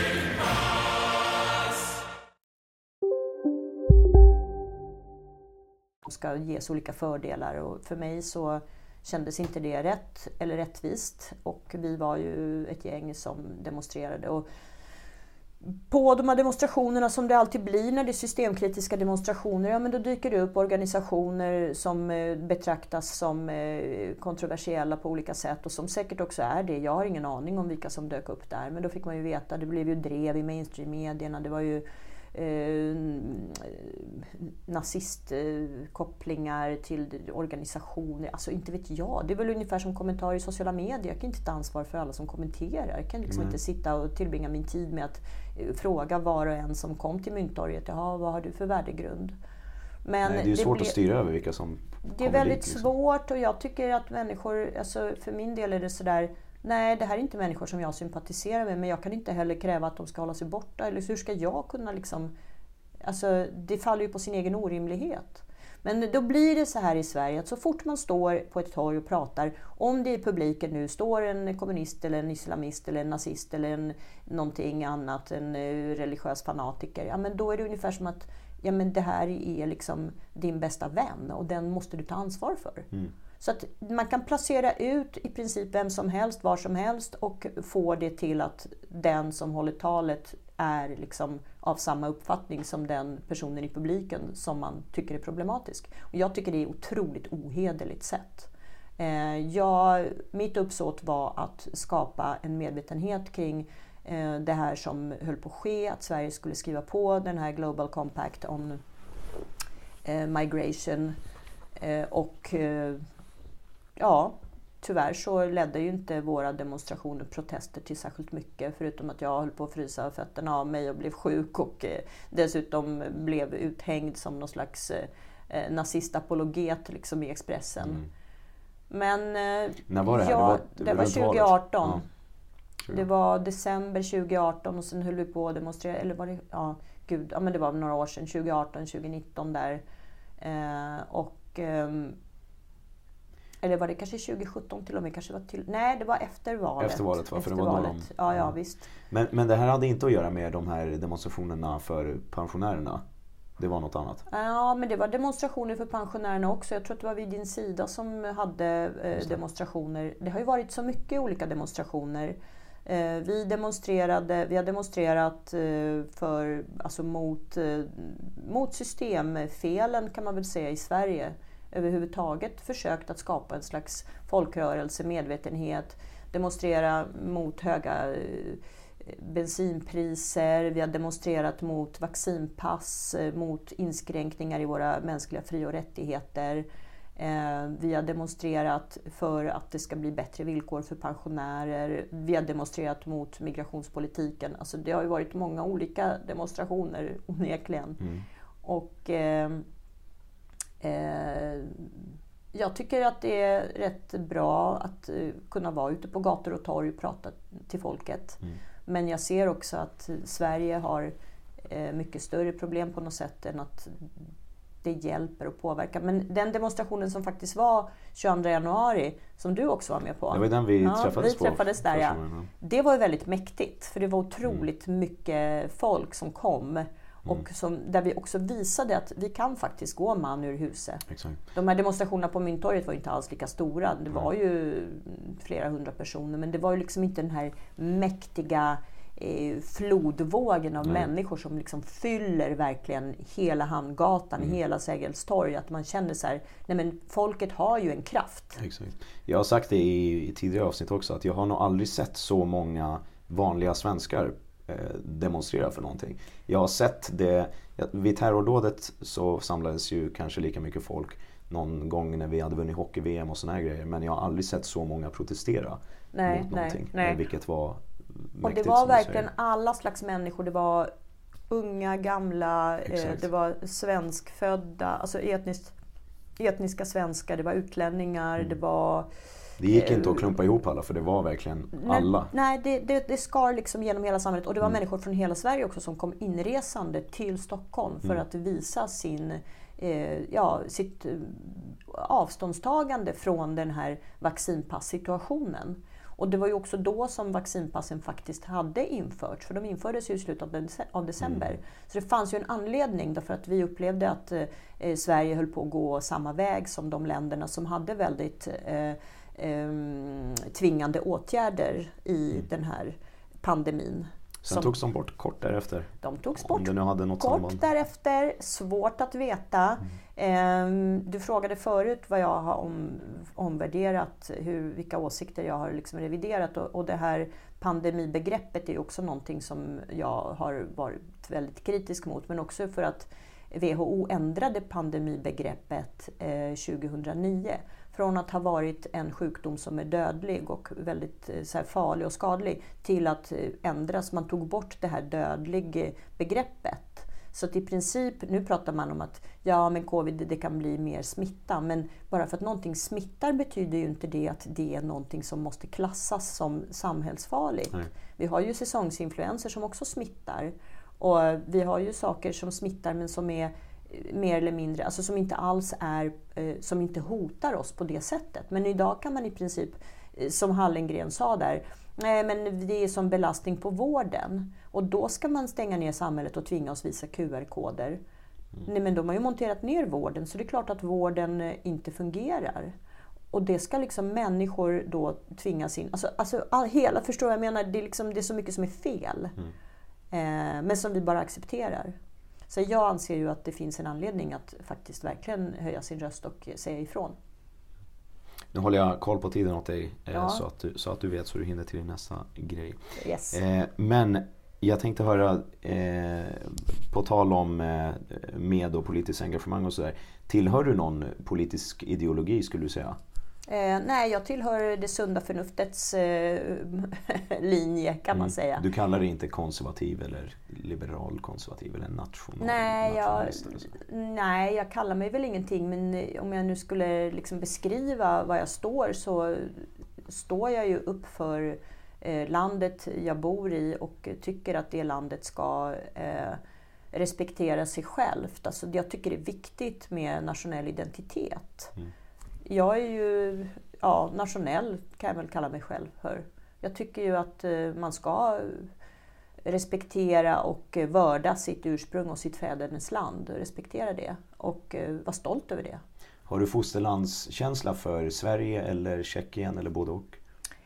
Ska ges olika fördelar och för mig så kändes inte det rätt eller rättvist, och vi var ju ett gäng som demonstrerade. Och på de här demonstrationerna, som det alltid blir när det är systemkritiska demonstrationer, ja men då dyker det upp organisationer som betraktas som kontroversiella på olika sätt, och som säkert också är det. Jag har ingen aning om vilka som dök upp där, men då fick man ju veta, det blev ju drev i mainstream-medierna, det var ju nazistkopplingar till organisationer, alltså inte vet jag. Det är väl ungefär som kommentarer i sociala medier. Jag kan inte ta ansvar för alla som kommenterar. Jag kan liksom inte sitta och tillbringa min tid med att fråga var och en som kom till Mynttorget, jaha, vad har du för värdegrund? Men nej, det är svårt att styra över vilka som det är väldigt dit, liksom. Svårt, och jag tycker att människor, alltså för min del är det sådär, nej, det här är inte människor som jag sympatiserar med, men jag kan inte heller kräva att de ska hålla sig borta. Eller hur ska jag kunna liksom... Alltså, det faller ju på sin egen orimlighet. Men då blir det så här i Sverige, att så fort man står på ett torg och pratar, om det i publiken nu står en kommunist eller en islamist eller en nazist eller någonting annat, en religiös fanatiker, ja men då är det ungefär som att ja men det här är liksom din bästa vän och den måste du ta ansvar för. Mm. Så att man kan placera ut i princip vem som helst, var som helst, och få det till att den som håller talet är liksom av samma uppfattning som den personen i publiken som man tycker är problematisk. Och jag tycker det är otroligt ohederligt sätt. Mitt uppsåt var att skapa en medvetenhet kring det här som höll på att ske, att Sverige skulle skriva på den här Global Compact on Migration, och ja, tyvärr så ledde ju inte våra demonstrationer och protester till särskilt mycket, förutom att jag höll på att frysa fötterna av mig och blev sjuk och dessutom blev uthängd som någon slags nazistapologet liksom i Expressen. Mm. Men när var det här? Det var 2018. Ja. Det var december 2018 och sen höll vi på att demonstrera, eller var det, men det var några år sedan, 2018, 2019 där. Eller var det kanske 2017 till och med, kanske var nej, det var efter valet. Efter valet, för det var valet. Ja, visst. Men det här hade inte att göra med de här demonstrationerna för pensionärerna? Det var något annat? Ja, men det var demonstrationer för pensionärerna också. Jag tror att det var vid din sida som hade demonstrationer. Det har ju varit så mycket olika demonstrationer. Vi har demonstrerat för, alltså mot systemfelen kan man väl säga i Sverige. Överhuvudtaget försökt att skapa en slags folkrörelse, medvetenhet, demonstrera mot höga bensinpriser, vi har demonstrerat mot vaccinpass, mot inskränkningar i våra mänskliga fri- och rättigheter. Vi har demonstrerat för att det ska bli bättre villkor för pensionärer. Vi har demonstrerat mot migrationspolitiken. Alltså det har ju varit många olika demonstrationer onekligen. Mm. Och jag tycker att det är rätt bra att kunna vara ute på gator och torg och prata till folket. Mm. Men jag ser också att Sverige har mycket större problem på något sätt än att det hjälper och påverkar. Men den demonstrationen som faktiskt var 22 januari, som du också var med på. Det var den vi träffades där, ja. Det var ju väldigt mäktigt, för det var otroligt mycket folk som kom. Och där vi också visade att vi kan faktiskt gå man ur huset. Exakt. De här demonstrationerna på Mynttorget var inte alls lika stora. Det var ju flera hundra personer, men det var ju liksom inte den här mäktiga flodvågen av människor som liksom fyller verkligen hela Hamngatan, hela Sergels torg. Att man känner så här, nej men folket har ju en kraft. Exakt. Jag har sagt det i tidigare avsnitt också, att jag har nog aldrig sett så många vanliga svenskar demonstrera för någonting. Jag har sett det, vid terrordådet så samlades ju kanske lika mycket folk någon gång när vi hade vunnit hockey-VM och såna här grejer, men jag har aldrig sett så måga protestera mot någonting. Vilket var mäktigt. Och det var verkligen alla slags människor. Det var unga, gamla, det var svenskfödda, alltså etniska svenskar, det var utlänningar, det var... Det gick inte att klumpa ihop alla, för det var verkligen alla. Nej, det skar liksom genom hela samhället. Och det var människor från hela Sverige också som kom inresande till Stockholm för att visa sitt avståndstagande från den här vaccinpass-situationen. Och det var ju också då som vaccinpassen faktiskt hade införts. För de infördes ju i slutet av december. Så det fanns ju en anledning därför att vi upplevde att Sverige höll på att gå samma väg som de länderna som hade väldigt tvingande åtgärder i den här pandemin. Sen togs de bort kort därefter. De togs bort det nu hade något kort samband. Därefter. Svårt att veta. Du frågade förut vad jag har omvärderat, vilka åsikter jag har liksom reviderat. Och det här pandemibegreppet är också någonting som jag har varit väldigt kritisk mot. Men också för att WHO ändrade pandemibegreppet 2009. Från att ha varit en sjukdom som är dödlig och väldigt så här, farlig och skadlig till att ändras. Man tog bort det här dödliga begreppet. Så att i princip, nu pratar man om att men covid det kan bli mer smitta. Men bara för att någonting smittar betyder ju inte det att det är någonting som måste klassas som samhällsfarligt. Nej. Vi har ju säsongsinfluenser som också smittar. Och vi har ju saker som smittar men som är mer eller mindre, alltså som inte alls är, som inte hotar oss på det sättet. Men idag kan man i princip, som Hallengren sa där, nej men det är som belastning på vården. Och då ska man stänga ner samhället och tvinga oss visa QR-koder. Nej men de har ju monterat ner vården, så det är klart att vården inte fungerar. Och det ska liksom människor då tvingas in. Alltså hela, förstår jag menar, det är så mycket som är fel. Men som vi bara accepterar. Så jag anser ju att det finns en anledning att faktiskt verkligen höja sin röst och säga ifrån. Nu håller jag koll på tiden åt dig så att du vet så du hinner till nästa grej. Yes. Men jag tänkte höra, på tal om med och politiskt engagemang och sådär. Tillhör du någon politisk ideologi skulle du säga? Nej, jag tillhör det sunda förnuftets linje kan man säga. Du kallar dig inte konservativ eller liberal konservativ eller nationalist? Nej, jag kallar mig väl ingenting, men om jag nu skulle liksom beskriva vad jag står, så står jag ju upp för landet jag bor i och tycker att det landet ska respektera sig självt. Alltså, jag tycker det är viktigt med nationell identitet. Jag är ju nationell, kan jag väl kalla mig själv för. Jag tycker ju att man ska respektera och vörda sitt ursprung och sitt fädernes land. Respektera det och vara stolt över det. Har du fosterlandskänsla för Sverige eller Tjeckien eller både och?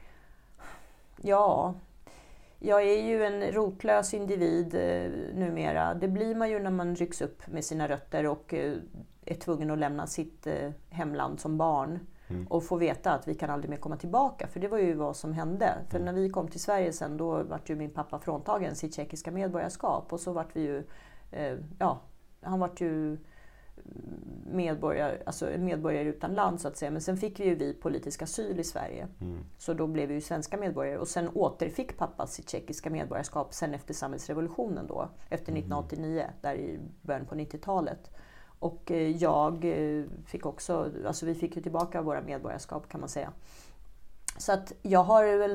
Ja, jag är ju en rotlös individ numera. Det blir man ju när man rycks upp med sina rötter och är tvungen att lämna sitt hemland som barn. Och få veta att vi kan aldrig mer komma tillbaka. För det var ju vad som hände. För när vi kom till Sverige sen, då var ju min pappa fråntagen sitt tjeckiska medborgarskap. Och så vart vi ju, han vart ju medborgare utan land så att säga. Men sen fick vi politisk asyl i Sverige. Så då blev vi ju svenska medborgare. Och sen återfick pappa sitt tjeckiska medborgarskap sen efter samhällsrevolutionen då. Efter 1989, där i början på 90-talet. Och jag fick också, alltså vi fick ju tillbaka våra medborgarskap kan man säga. Så att jag har väl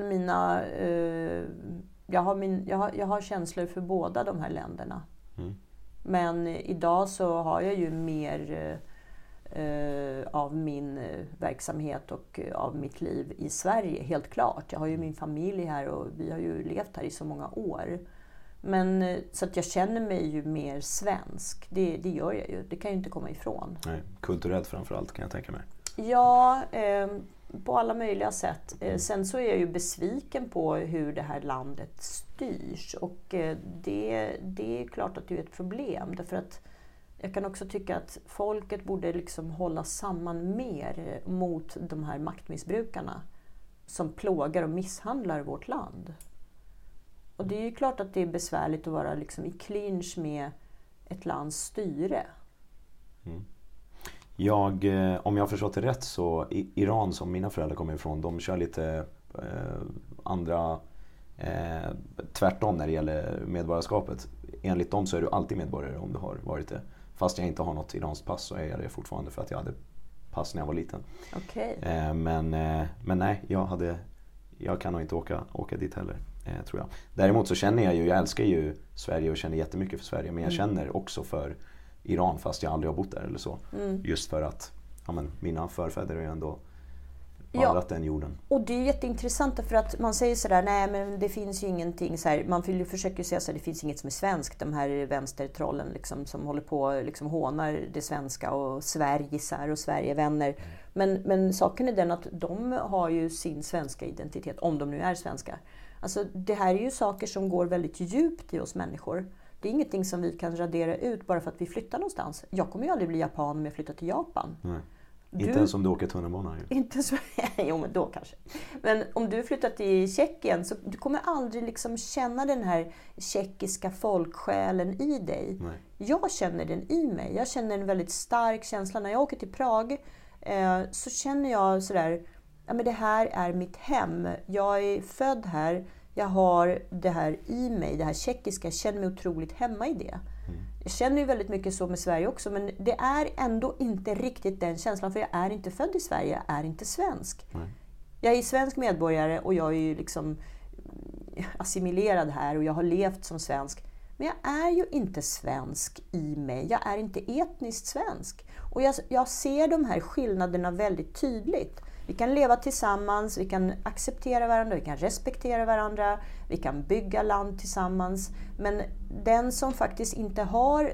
jag har känslor för båda de här länderna. Men idag så har jag ju mer av min verksamhet och av mitt liv i Sverige, helt klart. Jag har ju min familj här och vi har ju levt här i så många år. Men så att jag känner mig ju mer svensk. Det gör jag ju. Det kan jag inte komma ifrån. Nej, kulturellt framförallt kan jag tänka mig. Ja, på alla möjliga sätt. Sen så är jag ju besviken på hur det här landet styrs. Och det är klart att det är ett problem. Därför att jag kan också tycka att folket borde liksom hålla samman mer mot de här maktmissbrukarna som plågar och misshandlar vårt land. Och det är ju klart att det är besvärligt att vara liksom i clinch med ett lands styre. Om jag har förstått det rätt så Iran som mina föräldrar kommer ifrån, de kör lite andra tvärtom när det gäller medborgarskapet. Enligt dem så är du alltid medborgare om du har varit det. Fast jag inte har något iranskt pass så är jag det fortfarande för att jag hade pass när jag var liten. Okej. Men nej, jag kan nog inte åka dit heller, tror jag. Däremot så känner jag älskar ju Sverige och känner jättemycket för Sverige. Men jag känner också för Iran fast jag aldrig har bott där eller så. Just för att mina förfäder är ju ändå vandrat den jorden. Och det är jätteintressant för att man säger sådär, nej men det finns ju ingenting så här, man försöker ju säga så här, det finns inget som är svenskt, de här vänstertrollen liksom, som håller på liksom hånar det svenska och Sverigesar och Sverigevänner. Men saken är den att de har ju sin svenska identitet, om de nu är svenskar. Alltså det här är ju saker som går väldigt djupt i oss människor. Det är ingenting som vi kan radera ut bara för att vi flyttar någonstans. Jag kommer ju aldrig bli japan om jag flyttar till Japan. Nej. Inte ens om du åker tunnelbana. Inte så, jo men då kanske. Men om du flyttar till Tjeckien så du kommer aldrig liksom känna den här tjeckiska folksjälen i dig. Nej. Jag känner den i mig. Jag känner en väldigt stark känsla. När jag åker till Prag så känner jag sådär, ja men det här är mitt hem. Jag är född här. Jag har det här i mig, det här tjeckiska. Jag känner mig otroligt hemma i det. Jag känner ju väldigt mycket så med Sverige också, men det är ändå inte riktigt den känslan, för jag är inte född i Sverige, jag är inte svensk. Nej. Jag är svensk medborgare och jag är ju liksom assimilerad här och jag har levt som svensk. Men jag är ju inte svensk i mig, jag är inte etniskt svensk. Och jag ser de här skillnaderna väldigt tydligt. Vi kan leva tillsammans, vi kan acceptera varandra, vi kan respektera varandra, vi kan bygga land tillsammans. Men den som faktiskt inte har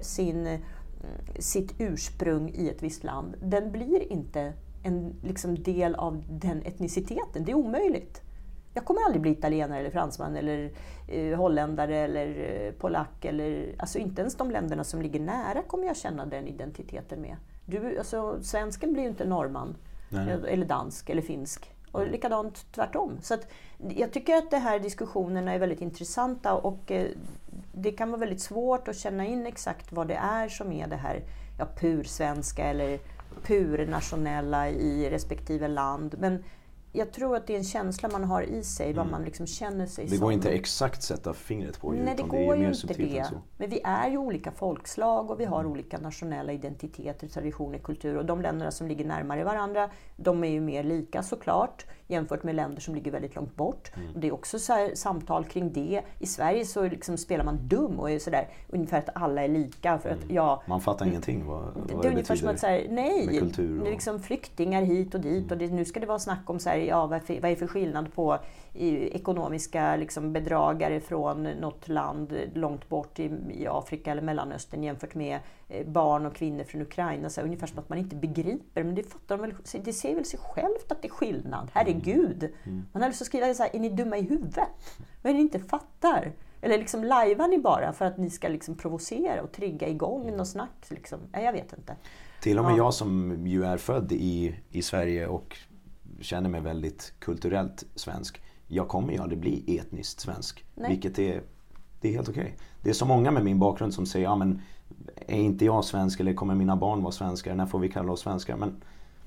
sitt ursprung i ett visst land, den blir inte en liksom del av den etniciteten. Det är omöjligt. Jag kommer aldrig bli italienare eller fransman eller holländare eller polack. Alltså inte ens de länderna som ligger nära kommer jag känna den identiteten med. Svensken blir ju inte norrman. Nej. Eller dansk eller finsk. Och likadant tvärtom. Så att jag tycker att de här diskussionerna är väldigt intressanta och det kan vara väldigt svårt att känna in exakt vad det är som är det här pursvenska eller purnationella i respektive land. Men jag tror att det är en känsla man har i sig, vad man liksom känner sig som. Det går inte exakt sätta fingret på. Nej, det går ju inte det. Men vi är ju olika folkslag och vi har olika nationella identiteter, traditioner, kultur. Och de länderna som ligger närmare varandra, de är ju mer lika såklart jämfört med länder som ligger väldigt långt bort. Och det är också så här, samtal kring det. I Sverige så liksom spelar man dum och är sådär ungefär att alla är lika. För att, man fattar ingenting vad det är ungefär som att säga nej, med kultur och... det är liksom flyktingar hit och dit och nu ska det vara snack om så här, vad är för skillnad på ekonomiska liksom bedragare från något land långt bort i Afrika eller Mellanöstern jämfört med barn och kvinnor från Ukraina. Så här, ungefär som att man inte begriper, men det fattar de väl, det ser väl sig självt att det är skillnad. Herregud! Man har lust att skriva så här, är ni dumma i huvudet? Vad är det ni inte fattar? Eller liksom lajvar ni bara för att ni ska liksom provocera och trigga igång något snack? Liksom. Nej, jag vet inte. Till och med jag som ju är född i Sverige och känner mig väldigt kulturellt svensk. Jag kommer ju aldrig bli etniskt svensk. Nej. Vilket det är helt okej. Det är så många med min bakgrund som säger, ja men är inte jag svensk eller kommer mina barn vara svenskar? När får vi kalla oss svenskar? Men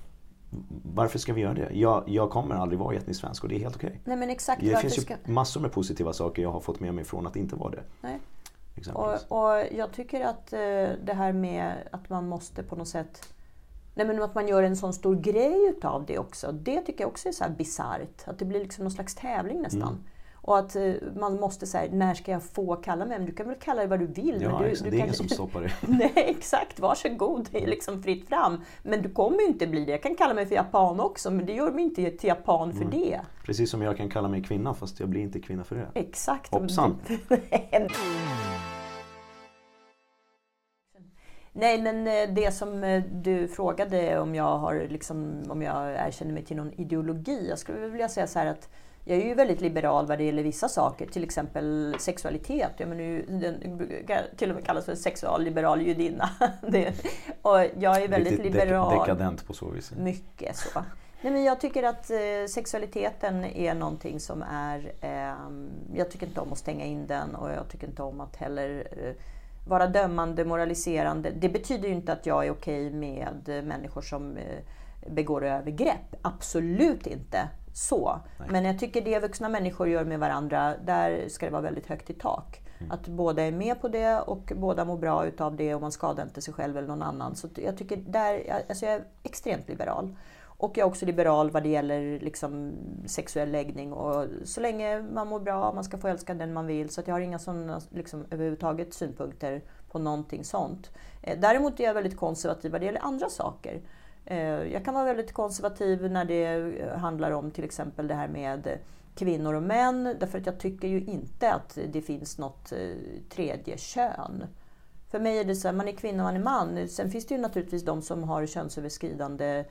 varför ska vi göra det? Jag kommer aldrig vara etniskt svensk och det är helt okej. Nej, men exakt. Det finns ju massor med positiva saker jag har fått med mig från att inte vara det. Nej. Och jag tycker att det här med att man måste på något sätt... Nej, men att man gör en sån stor grej utav det också. Det tycker jag också är så här bisarrt. Att det blir liksom någon slags tävling nästan. Och att man måste säga, när ska jag få kalla mig? Men du kan väl kalla det vad du vill. Ja, men det är ingen som stoppar det. Nej, exakt. Varsågod. Det är liksom fritt fram. Men du kommer ju inte bli det. Jag kan kalla mig för japan också, men det gör mig inte till japan för det. Precis som jag kan kalla mig kvinna, fast jag blir inte kvinna för det. Exakt. Hoppsan. Nej, men det som du frågade om jag har om jag erkänner mig till någon ideologi. Jag skulle vilja säga så här att jag är ju väldigt liberal vad det gäller vissa saker, till exempel sexualitet. Jag menar, den till och med kallas för sexualliberal judinna. Och jag är väldigt liberal. Dekadent på så vis. Mycket så. Nej, men jag tycker att sexualiteten är någonting som är... jag tycker inte om att stänga in den, och jag tycker inte om att heller vara dömande, moraliserande. Det betyder ju inte att jag är okej med människor som begår övergrepp. Absolut inte så. Nej. Men jag tycker det vuxna människor gör med varandra, där ska det vara väldigt högt i tak. Att båda är med på det och båda mår bra utav det, och man skadar inte sig själv eller någon annan. Så jag tycker jag är extremt liberal. Och jag är också liberal vad det gäller liksom sexuell läggning, och så länge man mår bra, man ska få älska den man vill, så att jag har inga sådana liksom överhuvudtaget synpunkter på någonting sånt. Däremot är jag väldigt konservativ vad det gäller andra saker. Jag kan vara väldigt konservativ när det handlar om till exempel det här med kvinnor och män, därför att jag tycker ju inte att det finns något tredje kön. För mig är det så här, man är kvinna, man är man. Sen finns det ju naturligtvis de som har könsöverskridande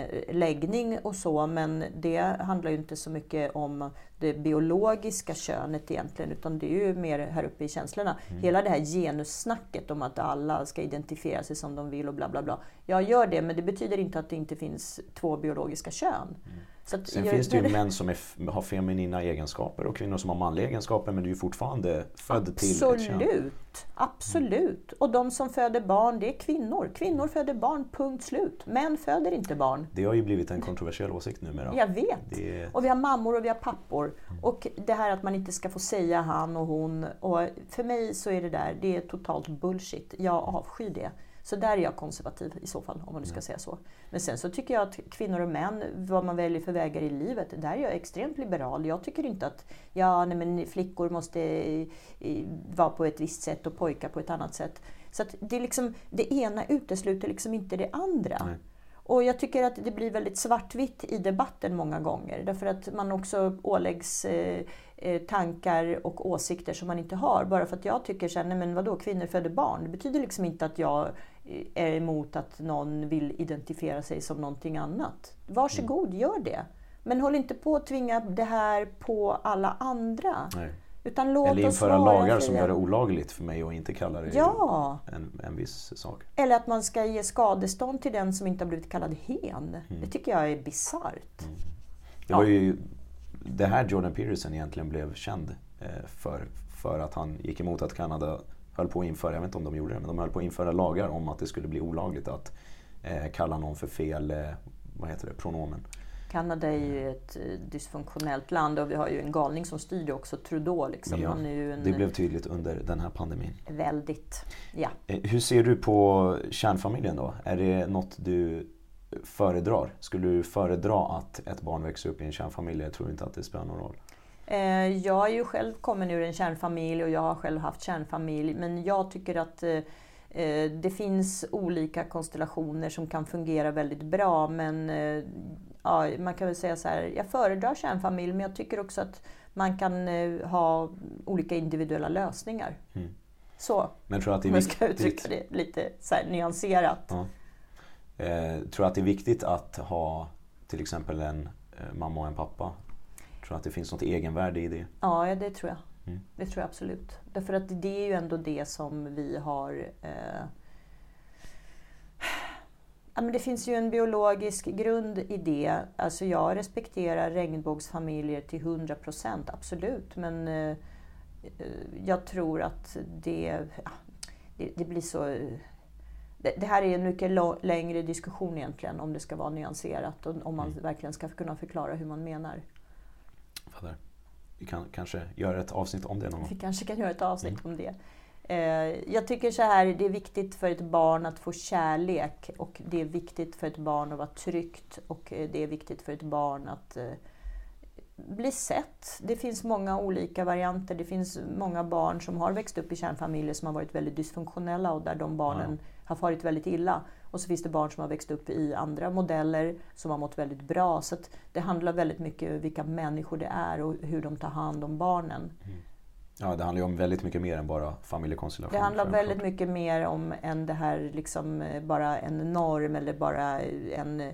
läggning och så, men det handlar ju inte så mycket om det biologiska könet egentligen, utan det är ju mer här uppe i känslorna. Hela det här genussnacket om att alla ska identifiera sig som de vill och bla bla bla. Jag gör det, men det betyder inte att det inte finns två biologiska kön. Så att sen finns det ju män som har feminina egenskaper och kvinnor som har manliga egenskaper, men du är ju fortfarande född till ett kön. Absolut. Och de som föder barn, det är kvinnor. Kvinnor föder barn, punkt slut. Män föder inte barn. Det har ju blivit en kontroversiell åsikt numera. Jag vet. Och vi har mammor och vi har pappor. Och det här att man inte ska få säga han och hon. Och för mig så är det är totalt bullshit. Jag avskyr det. Så där är jag konservativ i så fall, om man nu ska säga så. Men sen så tycker jag att kvinnor och män, vad man väljer för vägar i livet, där är jag extremt liberal. Jag tycker inte att flickor måste vara på ett visst sätt och pojkar på ett annat sätt. Så att det, liksom, det ena utesluter liksom inte det andra. Nej. Och jag tycker att det blir väldigt svartvitt i debatten många gånger. Därför att man också åläggs tankar och åsikter som man inte har. Bara för att jag tycker så här, nej men vadå, kvinnor föder barn. Det betyder liksom inte att jag är emot att någon vill identifiera sig som någonting annat. Varsågod, gör det. Men håll inte på att tvinga det här på alla andra. Nej. Utan låt eller oss införa lagar som gör det olagligt för mig och inte kalla det en viss sak. Eller att man ska ge skadestånd till den som inte har blivit kallad hen. Det tycker jag är bisarrt. Det var ju det här Jordan Peterson egentligen blev känd för att han gick emot att Kanada höll på att införa, jag vet inte om de gjorde det, men de höll på att införa lagar om att det skulle bli olagligt att kalla någon för fel, pronomen. Kanada är ju ett dysfunktionellt land, och vi har ju en galning som styr det också, Trudeau. Liksom. Ja, det blev tydligt under den här pandemin. Väldigt, ja. Hur ser du på kärnfamiljen då? Är det något du föredrar? Skulle du föredra att ett barn växer upp i en kärnfamilj? Jag tror inte att det spelar någon roll. Jag är ju själv kommit ur en kärnfamilj, och jag har själv haft kärnfamilj. Men jag tycker att det finns olika konstellationer som kan fungera väldigt bra. Men man kan väl säga så här, jag föredrar kärnfamilj, men jag tycker också att man kan ha olika individuella lösningar. Så, men tror att det är om jag ska uttrycka det lite så här nyanserat. Ja. Tror att det är viktigt att ha till exempel en mamma och en pappa? Tror att det finns något egenvärde i det? Ja, det tror jag. Det tror jag absolut. Därför att det är ju ändå det som vi har... men det finns ju en biologisk grund i det. Alltså jag respekterar regnbågsfamiljer till 100%, absolut. Men jag tror att det blir så... Det här är en mycket längre diskussion egentligen, om det ska vara nyanserat och om man verkligen ska kunna förklara hur man menar. Fattar. Vi kan kanske göra ett avsnitt om det någon gång. Vi kanske kan göra ett avsnitt om det. Jag tycker så här, det är viktigt för ett barn att få kärlek, och det är viktigt för ett barn att vara tryggt, och det är viktigt för ett barn att bli sett. Det finns många olika varianter. Det finns många barn som har växt upp i kärnfamiljer som har varit väldigt dysfunktionella och där de barnen har farit väldigt illa. Och så finns det barn som har växt upp i andra modeller som har mått väldigt bra. Så att det handlar väldigt mycket om vilka människor det är och hur de tar hand om barnen. Ja, det handlar ju om väldigt mycket mer än bara familjekonstellation. Det handlar väldigt mycket mer om än det här liksom bara en norm eller bara en,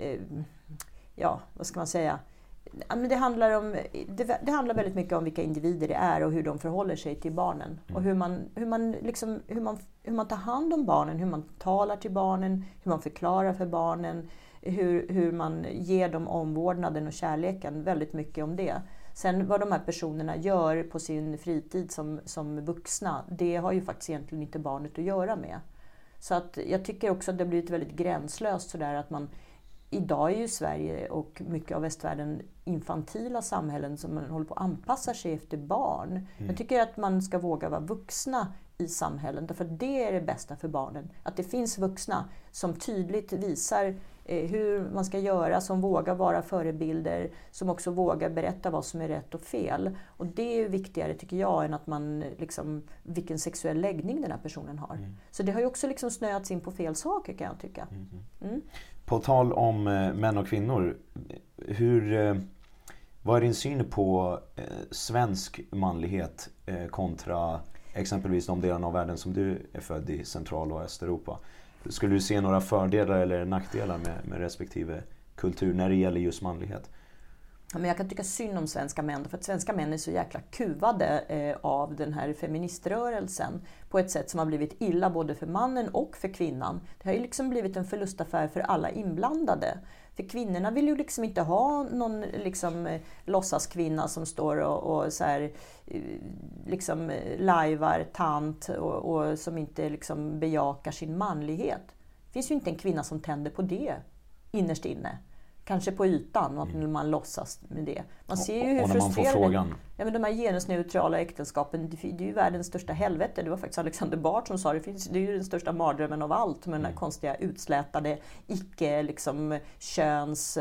vad ska man säga? Men det handlar väldigt mycket om vilka individer det är och hur de förhåller sig till barnen. Och hur man tar hand om barnen, hur man talar till barnen, hur man förklarar för barnen, hur man ger dem omvårdnaden och kärleken, väldigt mycket om det. Sen vad de här personerna gör på sin fritid som vuxna, det har ju faktiskt egentligen inte barnet att göra med. Så att jag tycker också att det har blivit väldigt gränslöst sådär att man idag är ju Sverige och mycket av västvärlden infantila samhällen som man håller på att anpassa sig efter barn. Jag tycker att man ska våga vara vuxna i samhällen, därför att det är det bästa för barnen. Att det finns vuxna som tydligt visar hur man ska göra, som vågar vara förebilder, som också vågar berätta vad som är rätt och fel. Och det är viktigare tycker jag än att man liksom, vilken sexuell läggning den här personen har. Så det har ju också liksom snöats in på fel saker kan jag tycka. På tal om män och kvinnor, vad är din syn på svensk manlighet kontra exempelvis de delarna av världen som du är född i, Central- och Östeuropa? Skulle du se några fördelar eller nackdelar med respektive kultur när det gäller just manlighet? Men jag kan tycka synd om svenska män, för att svenska män är så jäkla kuvade av den här feministrörelsen på ett sätt som har blivit illa både för mannen och för kvinnan. Det har ju liksom blivit en förlustaffär för alla inblandade. För kvinnorna vill ju liksom inte ha någon liksom låtsaskvinna som står och så här liksom lajvar tant och som inte liksom bejakar sin manlighet. Det finns ju inte en kvinna som tänder på det innerst inne. Kanske på ytan, och att man låtsas med det. Man ser ju hur frustrerande... Ja, men de här genusneutrala äktenskapen, det är ju världens största helvete. Det var faktiskt Alexander Bard som sa det. Det är ju den största mardrömmen av allt. Med den här konstiga utslätade icke liksom köns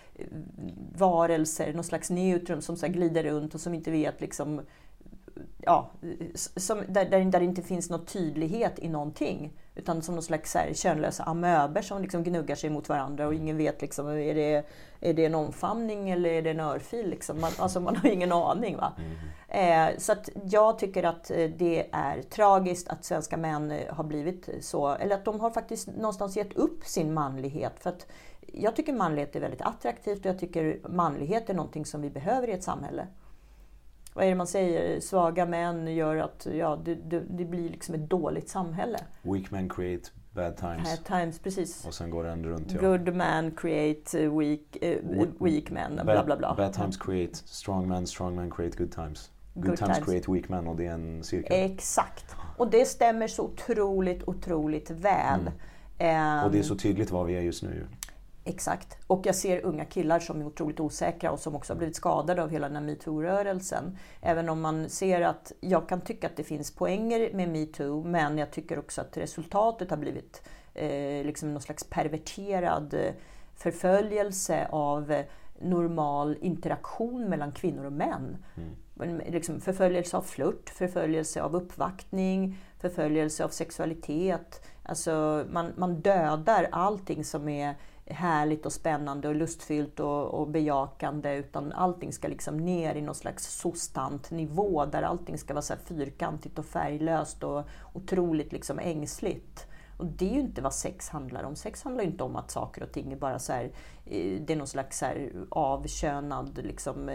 varelser, någon slags neutrum som så här glider runt och som inte vet liksom... Ja, där det inte finns någon tydlighet i någonting, utan som någon slags här könlösa amöber som liksom gnuggar sig mot varandra och ingen vet liksom, är det en omfamning eller är det en örfil liksom? Man har ingen aning va. Så att jag tycker att det är tragiskt att svenska män har blivit så, eller att de har faktiskt någonstans gett upp sin manlighet, för att jag tycker manlighet är väldigt attraktivt och jag tycker manlighet är någonting som vi behöver i ett samhälle. Vad är det man säger? Svaga män gör att det blir liksom ett dåligt samhälle. Weak men create bad times. Bad times, precis. Och sen går den runt. Ja. Good men create weak men, bla bla bla. Bad times create strong men create good times. Good times create weak men, och det är en cirkel. Exakt. Och det stämmer så otroligt väl. Och det är så tydligt vad vi är just nu. Exakt. Och jag ser unga killar som är otroligt osäkra och som också har blivit skadade av hela den här MeToo-rörelsen. Även om man ser att, jag kan tycka att det finns poänger med MeToo, men jag tycker också att resultatet har blivit liksom någon slags perverterad förföljelse av normal interaktion mellan kvinnor och män. Liksom förföljelse av flört, förföljelse av uppvaktning, förföljelse av sexualitet. Alltså man dödar allting som är härligt och spännande och lustfyllt och bejakande, utan allting ska liksom ner i någon slags sostant nivå där allting ska vara så här fyrkantigt och färglöst och otroligt liksom ängsligt. Och det är ju inte vad sex handlar om. Sex handlar ju inte om att saker och ting är bara så här, det är någon slags så här avkönad liksom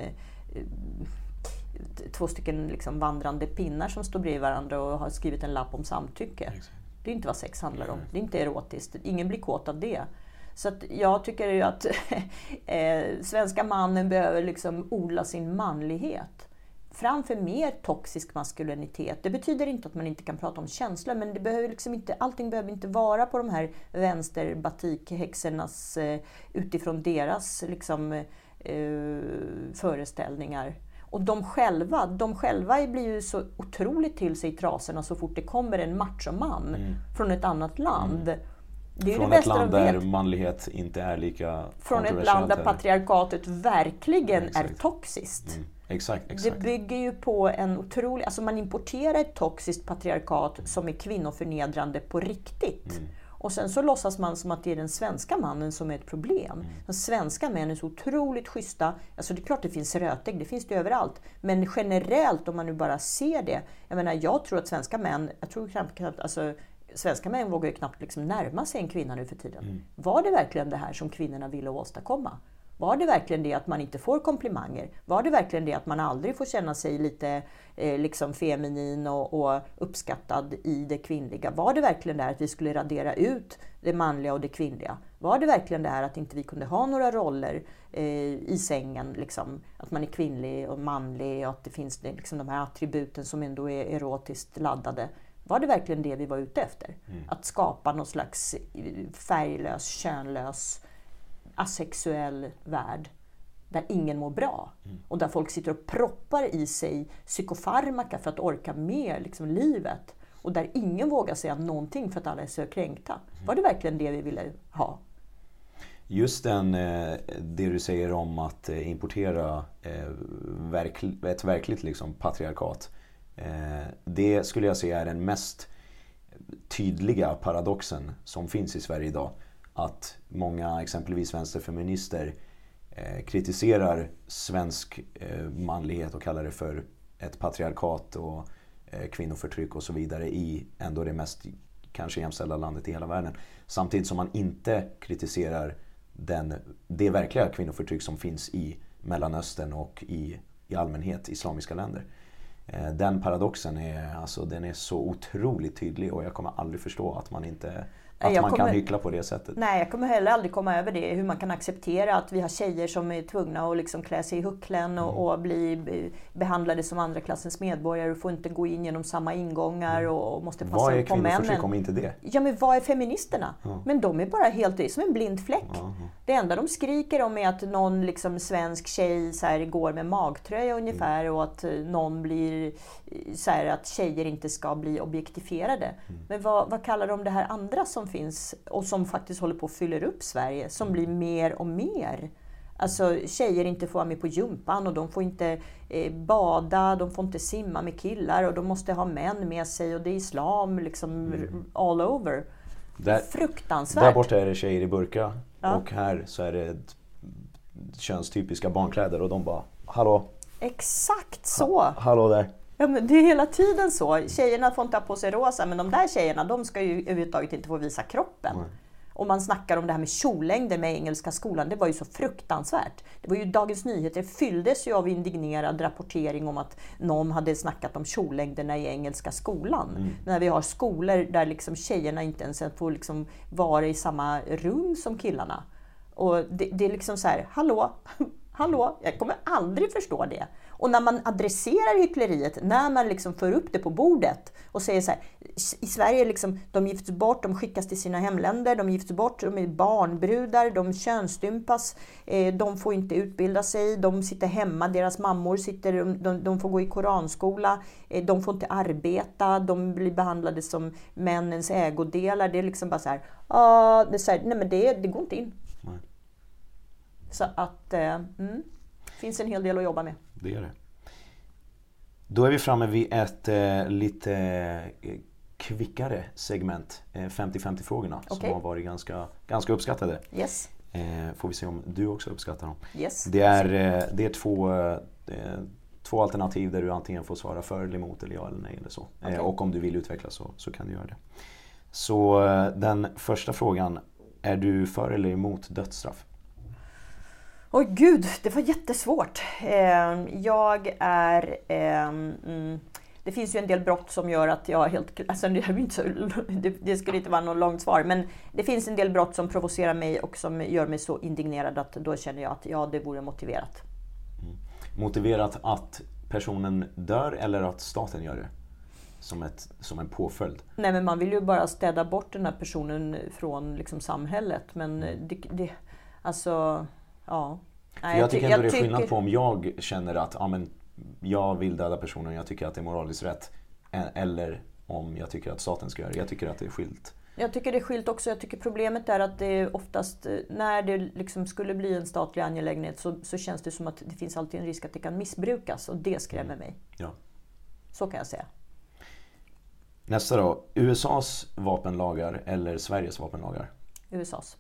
två stycken liksom vandrande pinnar som står bredvid varandra och har skrivit en lapp om samtycke. Det är inte vad sex handlar om. Det är inte erotiskt. Ingen blir kåt av det. Så att jag tycker ju att svenska mannen behöver liksom odla sin manlighet framför mer toxisk maskulinitet. Det betyder inte att man inte kan prata om känslor, men det behöver liksom inte, allting behöver inte vara på de här vänsterbatikhäxornas utifrån deras liksom, föreställningar. Och de själva blir ju så otroligt till sig i trasorna så fort det kommer en machoman från ett annat land. Det är från det ett bästa land de där vet. manlighet inte är lika Från ett land kontroversiellt där heller. patriarkatet verkligen är Exakt. toxiskt. Exakt. Det bygger ju på en otrolig... Alltså man importerar ett toxiskt patriarkat som är kvinnoförnedrande på riktigt. Och sen så låtsas man som att det är den svenska mannen som är ett problem. De svenska män är så otroligt schyssta. Alltså det är klart det finns rötägg, det finns det överallt. Men generellt, om man nu bara ser det. Jag menar, jag tror att svenska män... Jag tror knappt alltså, svenska män vågar ju knappt liksom närma sig en kvinna nu för tiden. Var det verkligen det här som kvinnorna ville åstadkomma? Var det verkligen det att man inte får komplimanger? Var det verkligen det att man aldrig får känna sig lite liksom feminin och uppskattad i det kvinnliga? Var det verkligen det här att vi skulle radera ut det manliga och det kvinnliga? Var det verkligen det här att inte vi kunde ha några roller i sängen? Liksom, att man är kvinnlig och manlig och att det finns liksom de här attributen som ändå är erotiskt laddade. Var det verkligen det vi var ute efter? Att skapa någon slags färglös, könlös, asexuell värld där ingen mår bra och där folk sitter och proppar i sig psykofarmaka för att orka med liksom livet och där ingen vågar säga någonting för att alla är så kränkta. Var det verkligen det vi ville ha? Just det du säger om att importera ett verkligt liksom patriarkat, det skulle jag säga är den mest tydliga paradoxen som finns i Sverige idag. Att många, exempelvis vänsterfeminister, kritiserar svensk manlighet och kallar det för ett patriarkat och kvinnoförtryck och så vidare i ändå det mest kanske jämställda landet i hela världen. Samtidigt som man inte kritiserar det verkliga kvinnoförtryck som finns i Mellanöstern och i allmänhet islamiska länder. Den paradoxen den är så otroligt tydlig och jag kommer aldrig förstå att man inte... kan hyckla på det sättet. Nej, jag kommer heller aldrig komma över det. Hur man kan acceptera att vi har tjejer som är tvungna att liksom klä sig i hucklen och bli behandlade som andra klassens medborgare och får inte gå in genom samma ingångar och måste passa på männen. Vad är kvinnoförtryck om inte det? Ja, men vad är feministerna? Men de är bara helt, det är som en blind fläck. Det enda de skriker om är att någon liksom svensk tjej så här, går med magtröja ungefär och att någon blir så här, att tjejer inte ska bli objektifierade. Men vad kallar de det här andra som finns och som faktiskt håller på att fylla upp Sverige, som blir mer och mer? Alltså tjejer inte får vara med på jumpan och de får inte bada, de får inte simma med killar och de måste ha män med sig och det är islam liksom all over. Fruktansvärt. Där borta är det tjejer i burka och här så är det könstypiska barnkläder och de bara, hallå? Exakt så. Hallå där. Ja, men det är hela tiden så. Tjejerna får inte ha på sig rosa, men de där tjejerna, de ska ju överhuvudtaget inte få visa kroppen. Och man snackar om det här med kjollängder med engelska skolan. Det var ju så fruktansvärt. Det var ju Dagens Nyheter fylldes ju av indignerad rapportering om att någon hade snackat om kjollängderna i engelska skolan. När vi har skolor där liksom tjejerna inte ens får liksom vara i samma rum som killarna. Och det är liksom så här, hallå, jag kommer aldrig förstå det. Och när man adresserar hyckleriet, när man liksom för upp det på bordet och säger så här, i Sverige liksom, de gifts bort, de skickas till sina hemländer, de gifts bort, de är barnbrudar, de könsstympas, de får inte utbilda sig, de sitter hemma, deras mammor de får gå i koranskola, de får inte arbeta, de blir behandlade som männens ägodelar. Det är liksom bara så här, nej men det går inte in. Nej. Så att finns en hel del att jobba med. Det är det. Då är vi framme vid ett lite kvickare segment, 50-50-frågorna, som har varit ganska uppskattade. Yes. Får vi se om du också uppskattar dem. Yes. Det är två alternativ där du antingen får svara för eller emot eller ja eller nej eller så. Okay. Och om du vill utveckla så kan du göra det. Så den första frågan, är du för eller emot dödsstraff? Oj gud, det var jättesvårt. Det finns ju en del brott som gör att jag det skulle inte vara något långt svar, men det finns en del brott som provocerar mig och som gör mig så indignerad att då känner jag att det vore motiverat. Motiverat att personen dör eller att staten gör det? Som en påföljd? Nej, men man vill ju bara städa bort den här personen från liksom samhället, men alltså... Ja. Nej, jag tycker ändå det är skillnad på om jag känner att jag vill döda personen och jag tycker att det är moraliskt rätt, eller om jag tycker att staten ska göra det. Jag tycker att det är skilt. Jag tycker det är skilt också. Jag tycker problemet är att det är oftast när det liksom skulle bli en statlig angelägenhet så känns det som att det finns alltid en risk att det kan missbrukas och det skrämmer mig. Ja. Så kan jag säga. Nästa då. USAs vapenlagar eller Sveriges vapenlagar? USAs.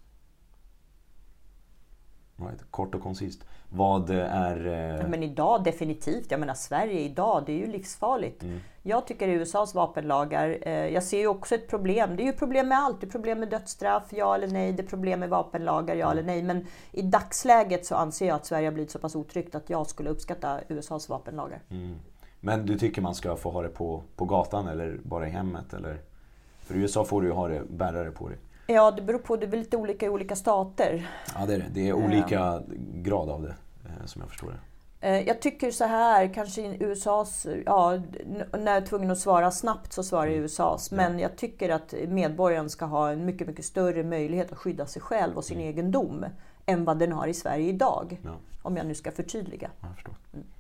Right. Kort och koncist. Vad är... Men idag definitivt. Jag menar Sverige idag, det är ju livsfarligt. Jag tycker USAs vapenlagar, jag ser ju också ett problem. Det är ju problem med allt. Det är problem med dödsstraff, ja eller nej. Det är problem med vapenlagar, ja eller nej. Men i dagsläget så anser jag att Sverige har blivit så pass otryggt att jag skulle uppskatta USAs vapenlagar. Men du tycker man ska få ha det på gatan eller bara i hemmet? Eller? För i USA får du ju ha det, bära det på dig. Ja, det beror på. Det är väl lite olika i olika stater. Ja, det är det. Det är olika grad av det, som jag förstår det. Jag tycker så här, kanske i USAs, ja, när jag är tvungen att svara snabbt så svarar jag USAs. Men jag tycker att medborgaren ska ha en mycket, mycket större möjlighet att skydda sig själv och sin egendom än vad den har i Sverige idag. Ja. Om jag nu ska förtydliga. Jag förstår.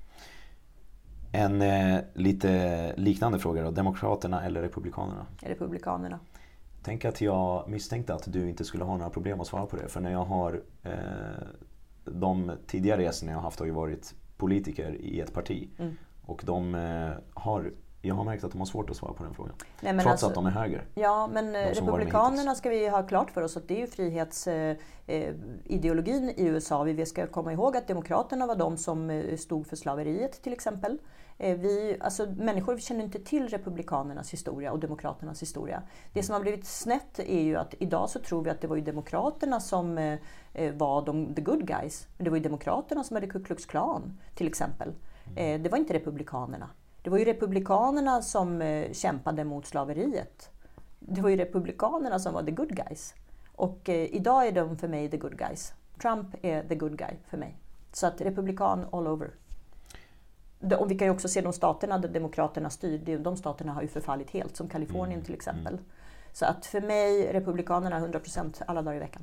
En lite liknande fråga då. Demokraterna eller Republikanerna? Republikanerna. Tänk att jag misstänkte att du inte skulle ha några problem att svara på det. För när jag har de tidigare resorna jag har haft har ju varit politiker i ett parti. Och jag har märkt att de har svårt att svara på den frågan. Nej, men trots att de är höger. Ja, men Republikanerna ska vi ha klart för oss att det är ju frihetsideologin i USA. Vi ska komma ihåg att Demokraterna var de som stod för slaveriet till exempel. Människor känner inte till Republikanernas historia och Demokraternas historia. Det som har blivit snett är ju att idag så tror vi att det var ju Demokraterna som var the good guys. Men det var ju Demokraterna som hade Ku Klux Klan till exempel. Det var inte Republikanerna. Det var ju Republikanerna som kämpade mot slaveriet. Det var ju Republikanerna som var the good guys. Och idag är de för mig the good guys. Trump är the good guy för mig. Så att republikan all over. Och vi kan ju också se de staterna där demokraterna styr. De staterna har ju förfallit helt, som Kalifornien till exempel. Så att för mig, republikanerna 100% alla dagar i veckan.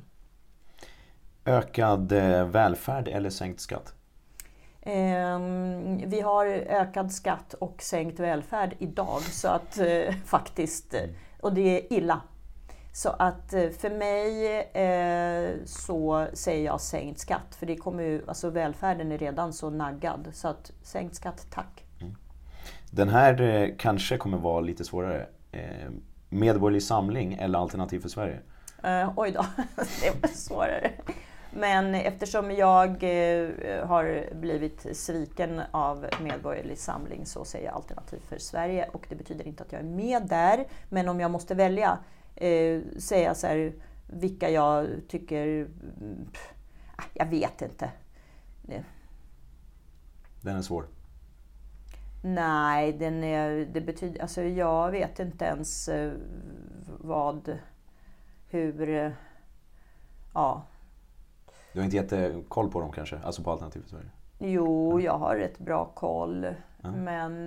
Ökad välfärd eller sänkt skatt? Vi har ökad skatt och sänkt välfärd idag. Så att faktiskt, och det är illa. Så att för mig så säger jag sänkt skatt. För det kommer ju, alltså välfärden är redan så naggad. Så att sänkt skatt, tack. Den här kanske kommer vara lite svårare. Medborgerlig samling eller Alternativ för Sverige? Oj då, det var svårare. Men eftersom jag har blivit sviken av Medborgerlig samling så säger jag Alternativ för Sverige. Och det betyder inte att jag är med där. Men om jag måste välja säga så här, vilka jag tycker, jag vet inte. Den är svår. Nej, det betyder, alltså jag vet inte ens hur, ja. Du har inte jättekoll på dem kanske, alltså på Alternativ för Sverige? Jo, jag har rätt bra koll, men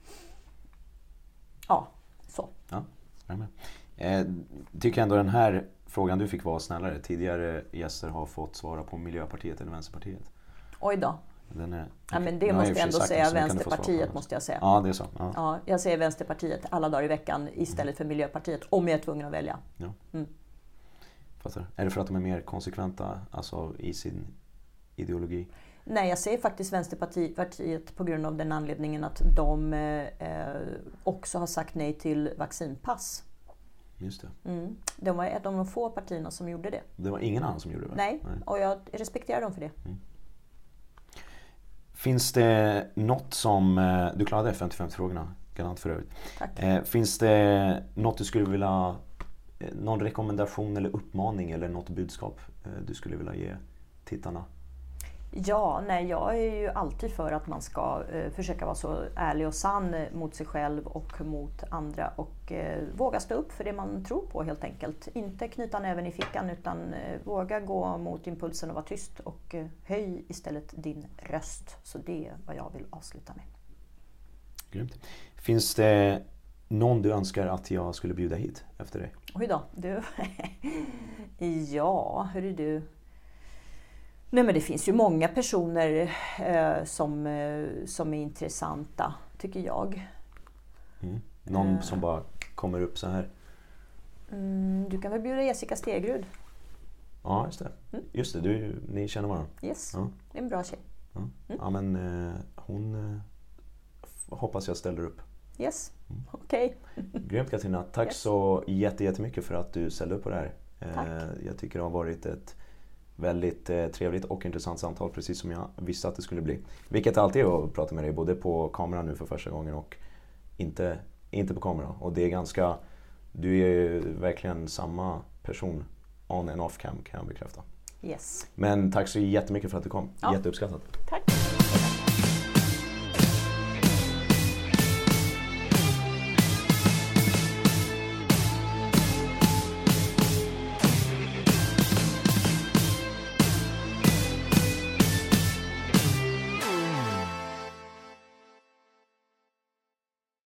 ja, så. Ja, jag är med. Tycker ändå den här frågan du fick vara snällare. Tidigare gäster har fått svara på Miljöpartiet eller Vänsterpartiet. Oj då. Men det måste jag ändå säga Vänsterpartiet måste jag säga. Ja, det är så. Ja, jag säger Vänsterpartiet alla dagar i veckan istället för Miljöpartiet om jag är tvungen att välja. Ja. Fattar. Är det för att de är mer konsekventa alltså, i sin ideologi? Nej, jag säger faktiskt Vänsterpartiet på grund av den anledningen att de också har sagt nej till vaccinpass. Just det. De var ett av de få partierna som gjorde det. Det var ingen annan som gjorde det? Nej, och jag respekterar dem för det. Finns det något som... Du klarade 50-50-frågorna, galant för övrigt. Tack. Finns det något du skulle vilja... Någon rekommendation eller uppmaning eller något budskap du skulle vilja ge tittarna? Ja, nej, jag är ju alltid för att man ska försöka vara så ärlig och sann mot sig själv och mot andra och våga stå upp för det man tror på helt enkelt. Inte knyta näven i fickan utan våga gå mot impulsen och vara tyst och höj istället din röst. Så det är vad jag vill avsluta med. Grymt. Finns det någon du önskar att jag skulle bjuda hit efter dig? Oj då, du. Ja, hur är du? Nej, men det finns ju många personer som är intressanta, tycker jag. Någon som bara kommer upp så här? Du kan väl bjuda Jessica Stegrud? Ja, just det. Just det, ni känner varandra. Yes, Ja. det är en bra tjej. Ja, ja men hon hoppas jag ställer upp. Yes, okej. Grymt Katarina, tack så jättemycket för att du ställde upp på det här. Jag tycker det har varit ett väldigt trevligt och intressant samtal, precis som jag visste att det skulle bli. Vilket alltid är att prata med dig, både på kamera nu för första gången och inte på kamera. Och det är ganska, du är verkligen samma person on and off cam, kan jag bekräfta. Yes. Men tack så jättemycket för att du kom, jätteuppskattat. Tack.